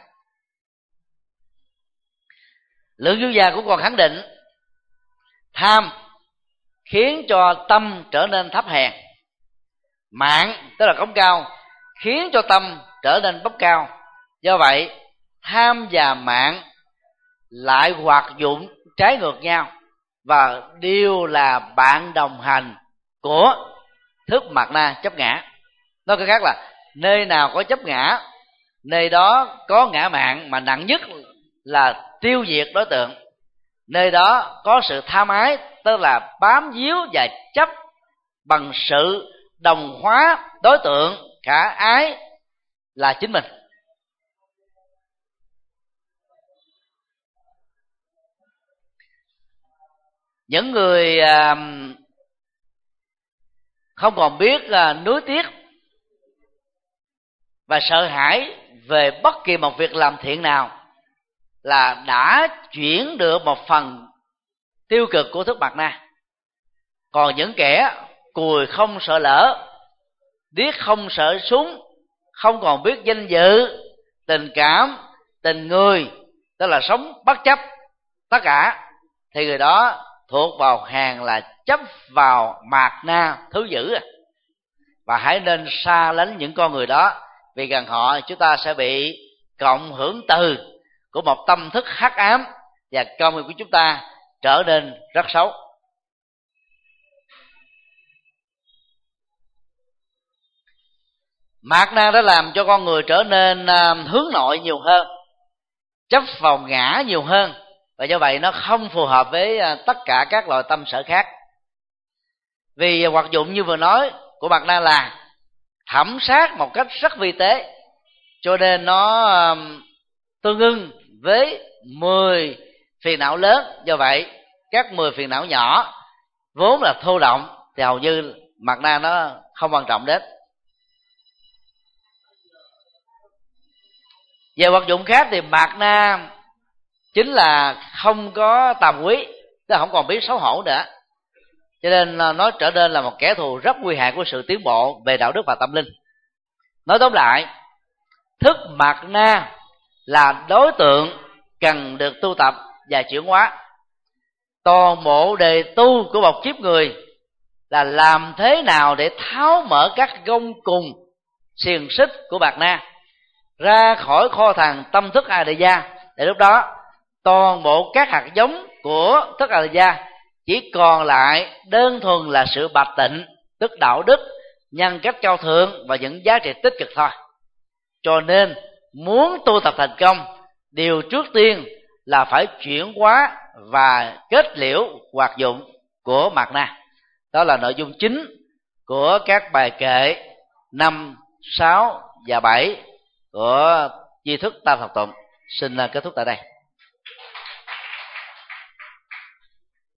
Lượng Vô Già cũng còn khẳng định tham khiến cho tâm trở nên thấp hèn, mạn tức là cống cao khiến cho tâm trở nên bốc cao. Do vậy tham và mạn lại hoạt dụng trái ngược nhau và đều là bạn đồng hành của thức Mạt Na chấp ngã. Nói cách khác là nơi nào có chấp ngã, nơi đó có ngã mạn, mà nặng nhất là tiêu diệt đối tượng. Nơi đó có sự tham ái, tức là bám víu và chấp bằng sự đồng hóa đối tượng khả ái là chính mình. Những người không còn biết nuối tiếc và sợ hãi về bất kỳ một việc làm thiện nào là đã chuyển được một phần tiêu cực của thức Mạt Na. Còn những kẻ cùi không sợ lỡ, điếc không sợ súng, không còn biết danh dự, tình cảm, tình người, tức là sống bất chấp tất cả, thì người đó thuộc vào hàng là chấp vào Mạt Na thứ dữ. Và hãy nên xa lánh những con người đó, vì gần họ chúng ta sẽ bị cộng hưởng từ của một tâm thức hắc ám, và công nghiệp của chúng ta trở nên rất xấu. Mạt Na đã làm cho con người trở nên hướng nội nhiều hơn, chấp vào ngã nhiều hơn, và do vậy nó không phù hợp với tất cả các loại tâm sở khác. Vì hoạt dụng như vừa nói của Mạt Na là thẩm sát một cách rất vi tế, cho nên nó tương ưng với mười phiền não lớn. Do vậy các mười phiền não nhỏ vốn là thô động thì hầu như mạt na nó không quan trọng đến. Về hoạt dụng khác thì mạt na chính là không có tàm quý, tức là không còn biết xấu hổ nữa, cho nên nó trở nên là một kẻ thù rất nguy hại của sự tiến bộ về đạo đức và tâm linh. Nói tóm lại, thức mạt na là đối tượng cần được tu tập và chuyển hóa. Toàn bộ đề tu của một kiếp người là làm thế nào để tháo mở các gông cùng xiềng xích của mạt na ra khỏi kho tàng tâm thức A Đề Gia, để lúc đó toàn bộ các hạt giống của thức A Đề Gia chỉ còn lại đơn thuần là sự bạch tịnh, tức đạo đức, nhân cách cao thượng và những giá trị tích cực thôi. Cho nên muốn tu tập thành công, điều trước tiên là phải chuyển hóa và kết liễu hoạt dụng của mạt na. Đó là nội dung chính của các bài kệ năm, sáu và bảy của tri thức Tam Thập Tụng. Xin kết thúc tại đây.